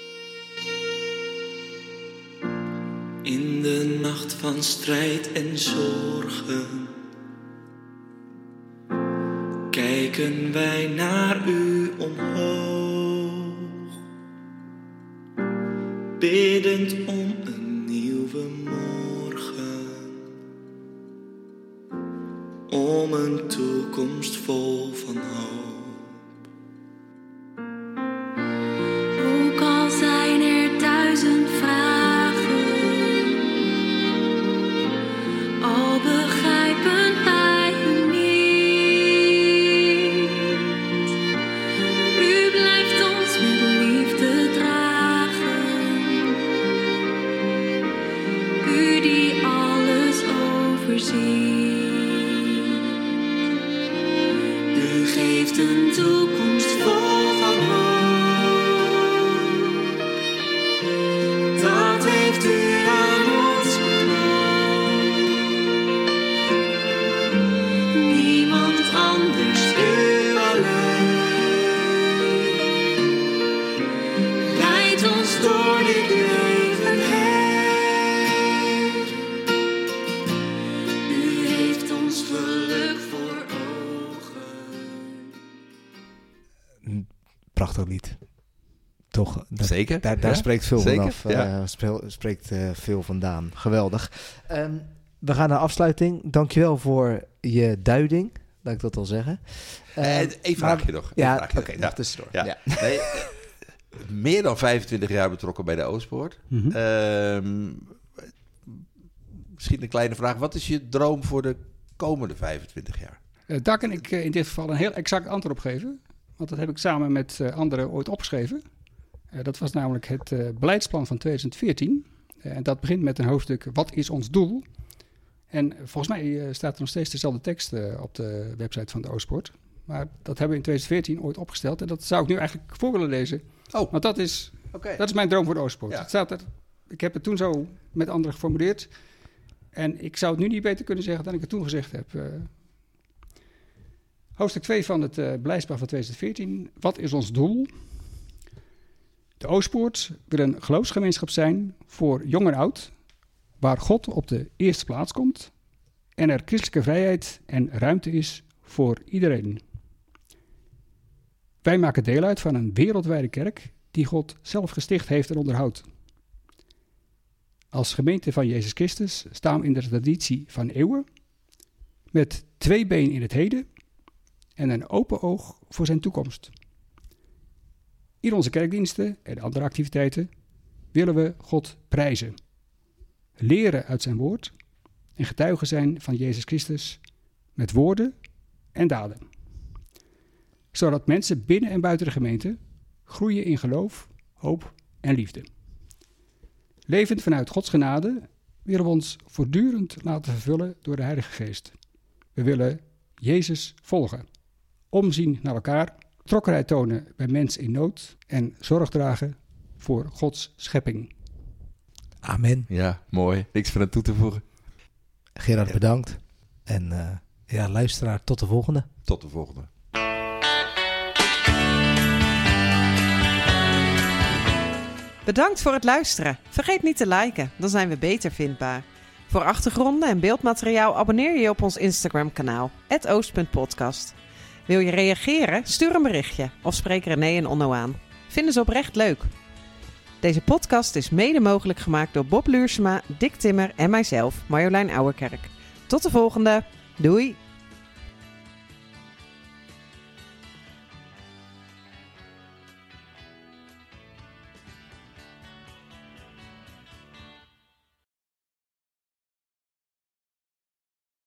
In de nacht van strijd en zorgen kijken wij naar u omhoog, biddend om een nieuwe morgen, om een toekomst vol van hoop. Ook al zijn er duizend vragen, al begrijpen wij u niet, u blijft ons met liefde dragen, u die alles overziet. U geeft een toekomst vol van hoop, dat heeft u aan ons beloofd. Niemand anders, u alleen, leidt ons door dit leven heen. U heeft ons geluk voor ogen. Prachtig lied. Toch? Dat, Zeker. Daar, daar ja? spreekt veel Zeker? vanaf. Ja. Uh, speel, spreekt uh, veel vandaan. Geweldig. Um, we gaan naar afsluiting. Dankjewel voor je duiding. Laat ik dat al zeggen. Uh, Eén vraagje nog. Ja, oké. Okay, nog tussendoor. Ja. Ja. Nee, meer dan vijfentwintig jaar betrokken bij de Oostpoort. Mm-hmm. Uh, misschien een kleine vraag. Wat is je droom voor de komende vijfentwintig jaar? Uh, daar kan ik uh, in dit geval een heel exact antwoord op geven. Want dat heb ik samen met uh, anderen ooit opgeschreven. Uh, dat was namelijk het uh, beleidsplan van twintig veertien. Uh, en dat begint met een hoofdstuk, wat is ons doel? En volgens mij uh, staat er nog steeds dezelfde tekst uh, op de website van de Oostpoort. Maar dat hebben we in twintig veertien ooit opgesteld. En dat zou ik nu eigenlijk voor willen lezen. Oh. Want dat is, okay. dat is mijn droom voor de Oostpoort. Ja. Het staat er, ik heb het toen zo met anderen geformuleerd. En ik zou het nu niet beter kunnen zeggen dan ik het toen gezegd heb. Uh, hoofdstuk twee van het uh, beleidsplan van twintig veertien. Wat is ons doel? De Oostpoort wil een geloofsgemeenschap zijn voor jong en oud, waar God op de eerste plaats komt en er christelijke vrijheid en ruimte is voor iedereen. Wij maken deel uit van een wereldwijde kerk die God zelf gesticht heeft en onderhoudt. Als gemeente van Jezus Christus staan we in de traditie van eeuwen, met twee benen in het heden en een open oog voor zijn toekomst. In onze kerkdiensten en andere activiteiten willen we God prijzen, leren uit zijn woord en getuigen zijn van Jezus Christus met woorden en daden. Zodat mensen binnen en buiten de gemeente groeien in geloof, hoop en liefde. Levend vanuit Gods genade willen we ons voortdurend laten vervullen door de Heilige Geest. We willen Jezus volgen, omzien naar elkaar, betrokkenheid tonen bij mensen in nood en zorg dragen voor Gods schepping. Amen. Ja, mooi. Niks van aan toe te voegen. Gerard, bedankt. En uh, ja, luisteraar, tot de volgende. Tot de volgende. Bedankt voor het luisteren. Vergeet niet te liken, dan zijn we beter vindbaar. Voor achtergronden en beeldmateriaal abonneer je op ons Instagram kanaal, at oost punt podcast. Wil je reageren? Stuur een berichtje of spreek René en Onno aan. Vinden ze oprecht leuk. Deze podcast is mede mogelijk gemaakt door Bob Luursema, Dick Timmer en mijzelf, Marjolein Ouwerkerk. Tot de volgende. Doei!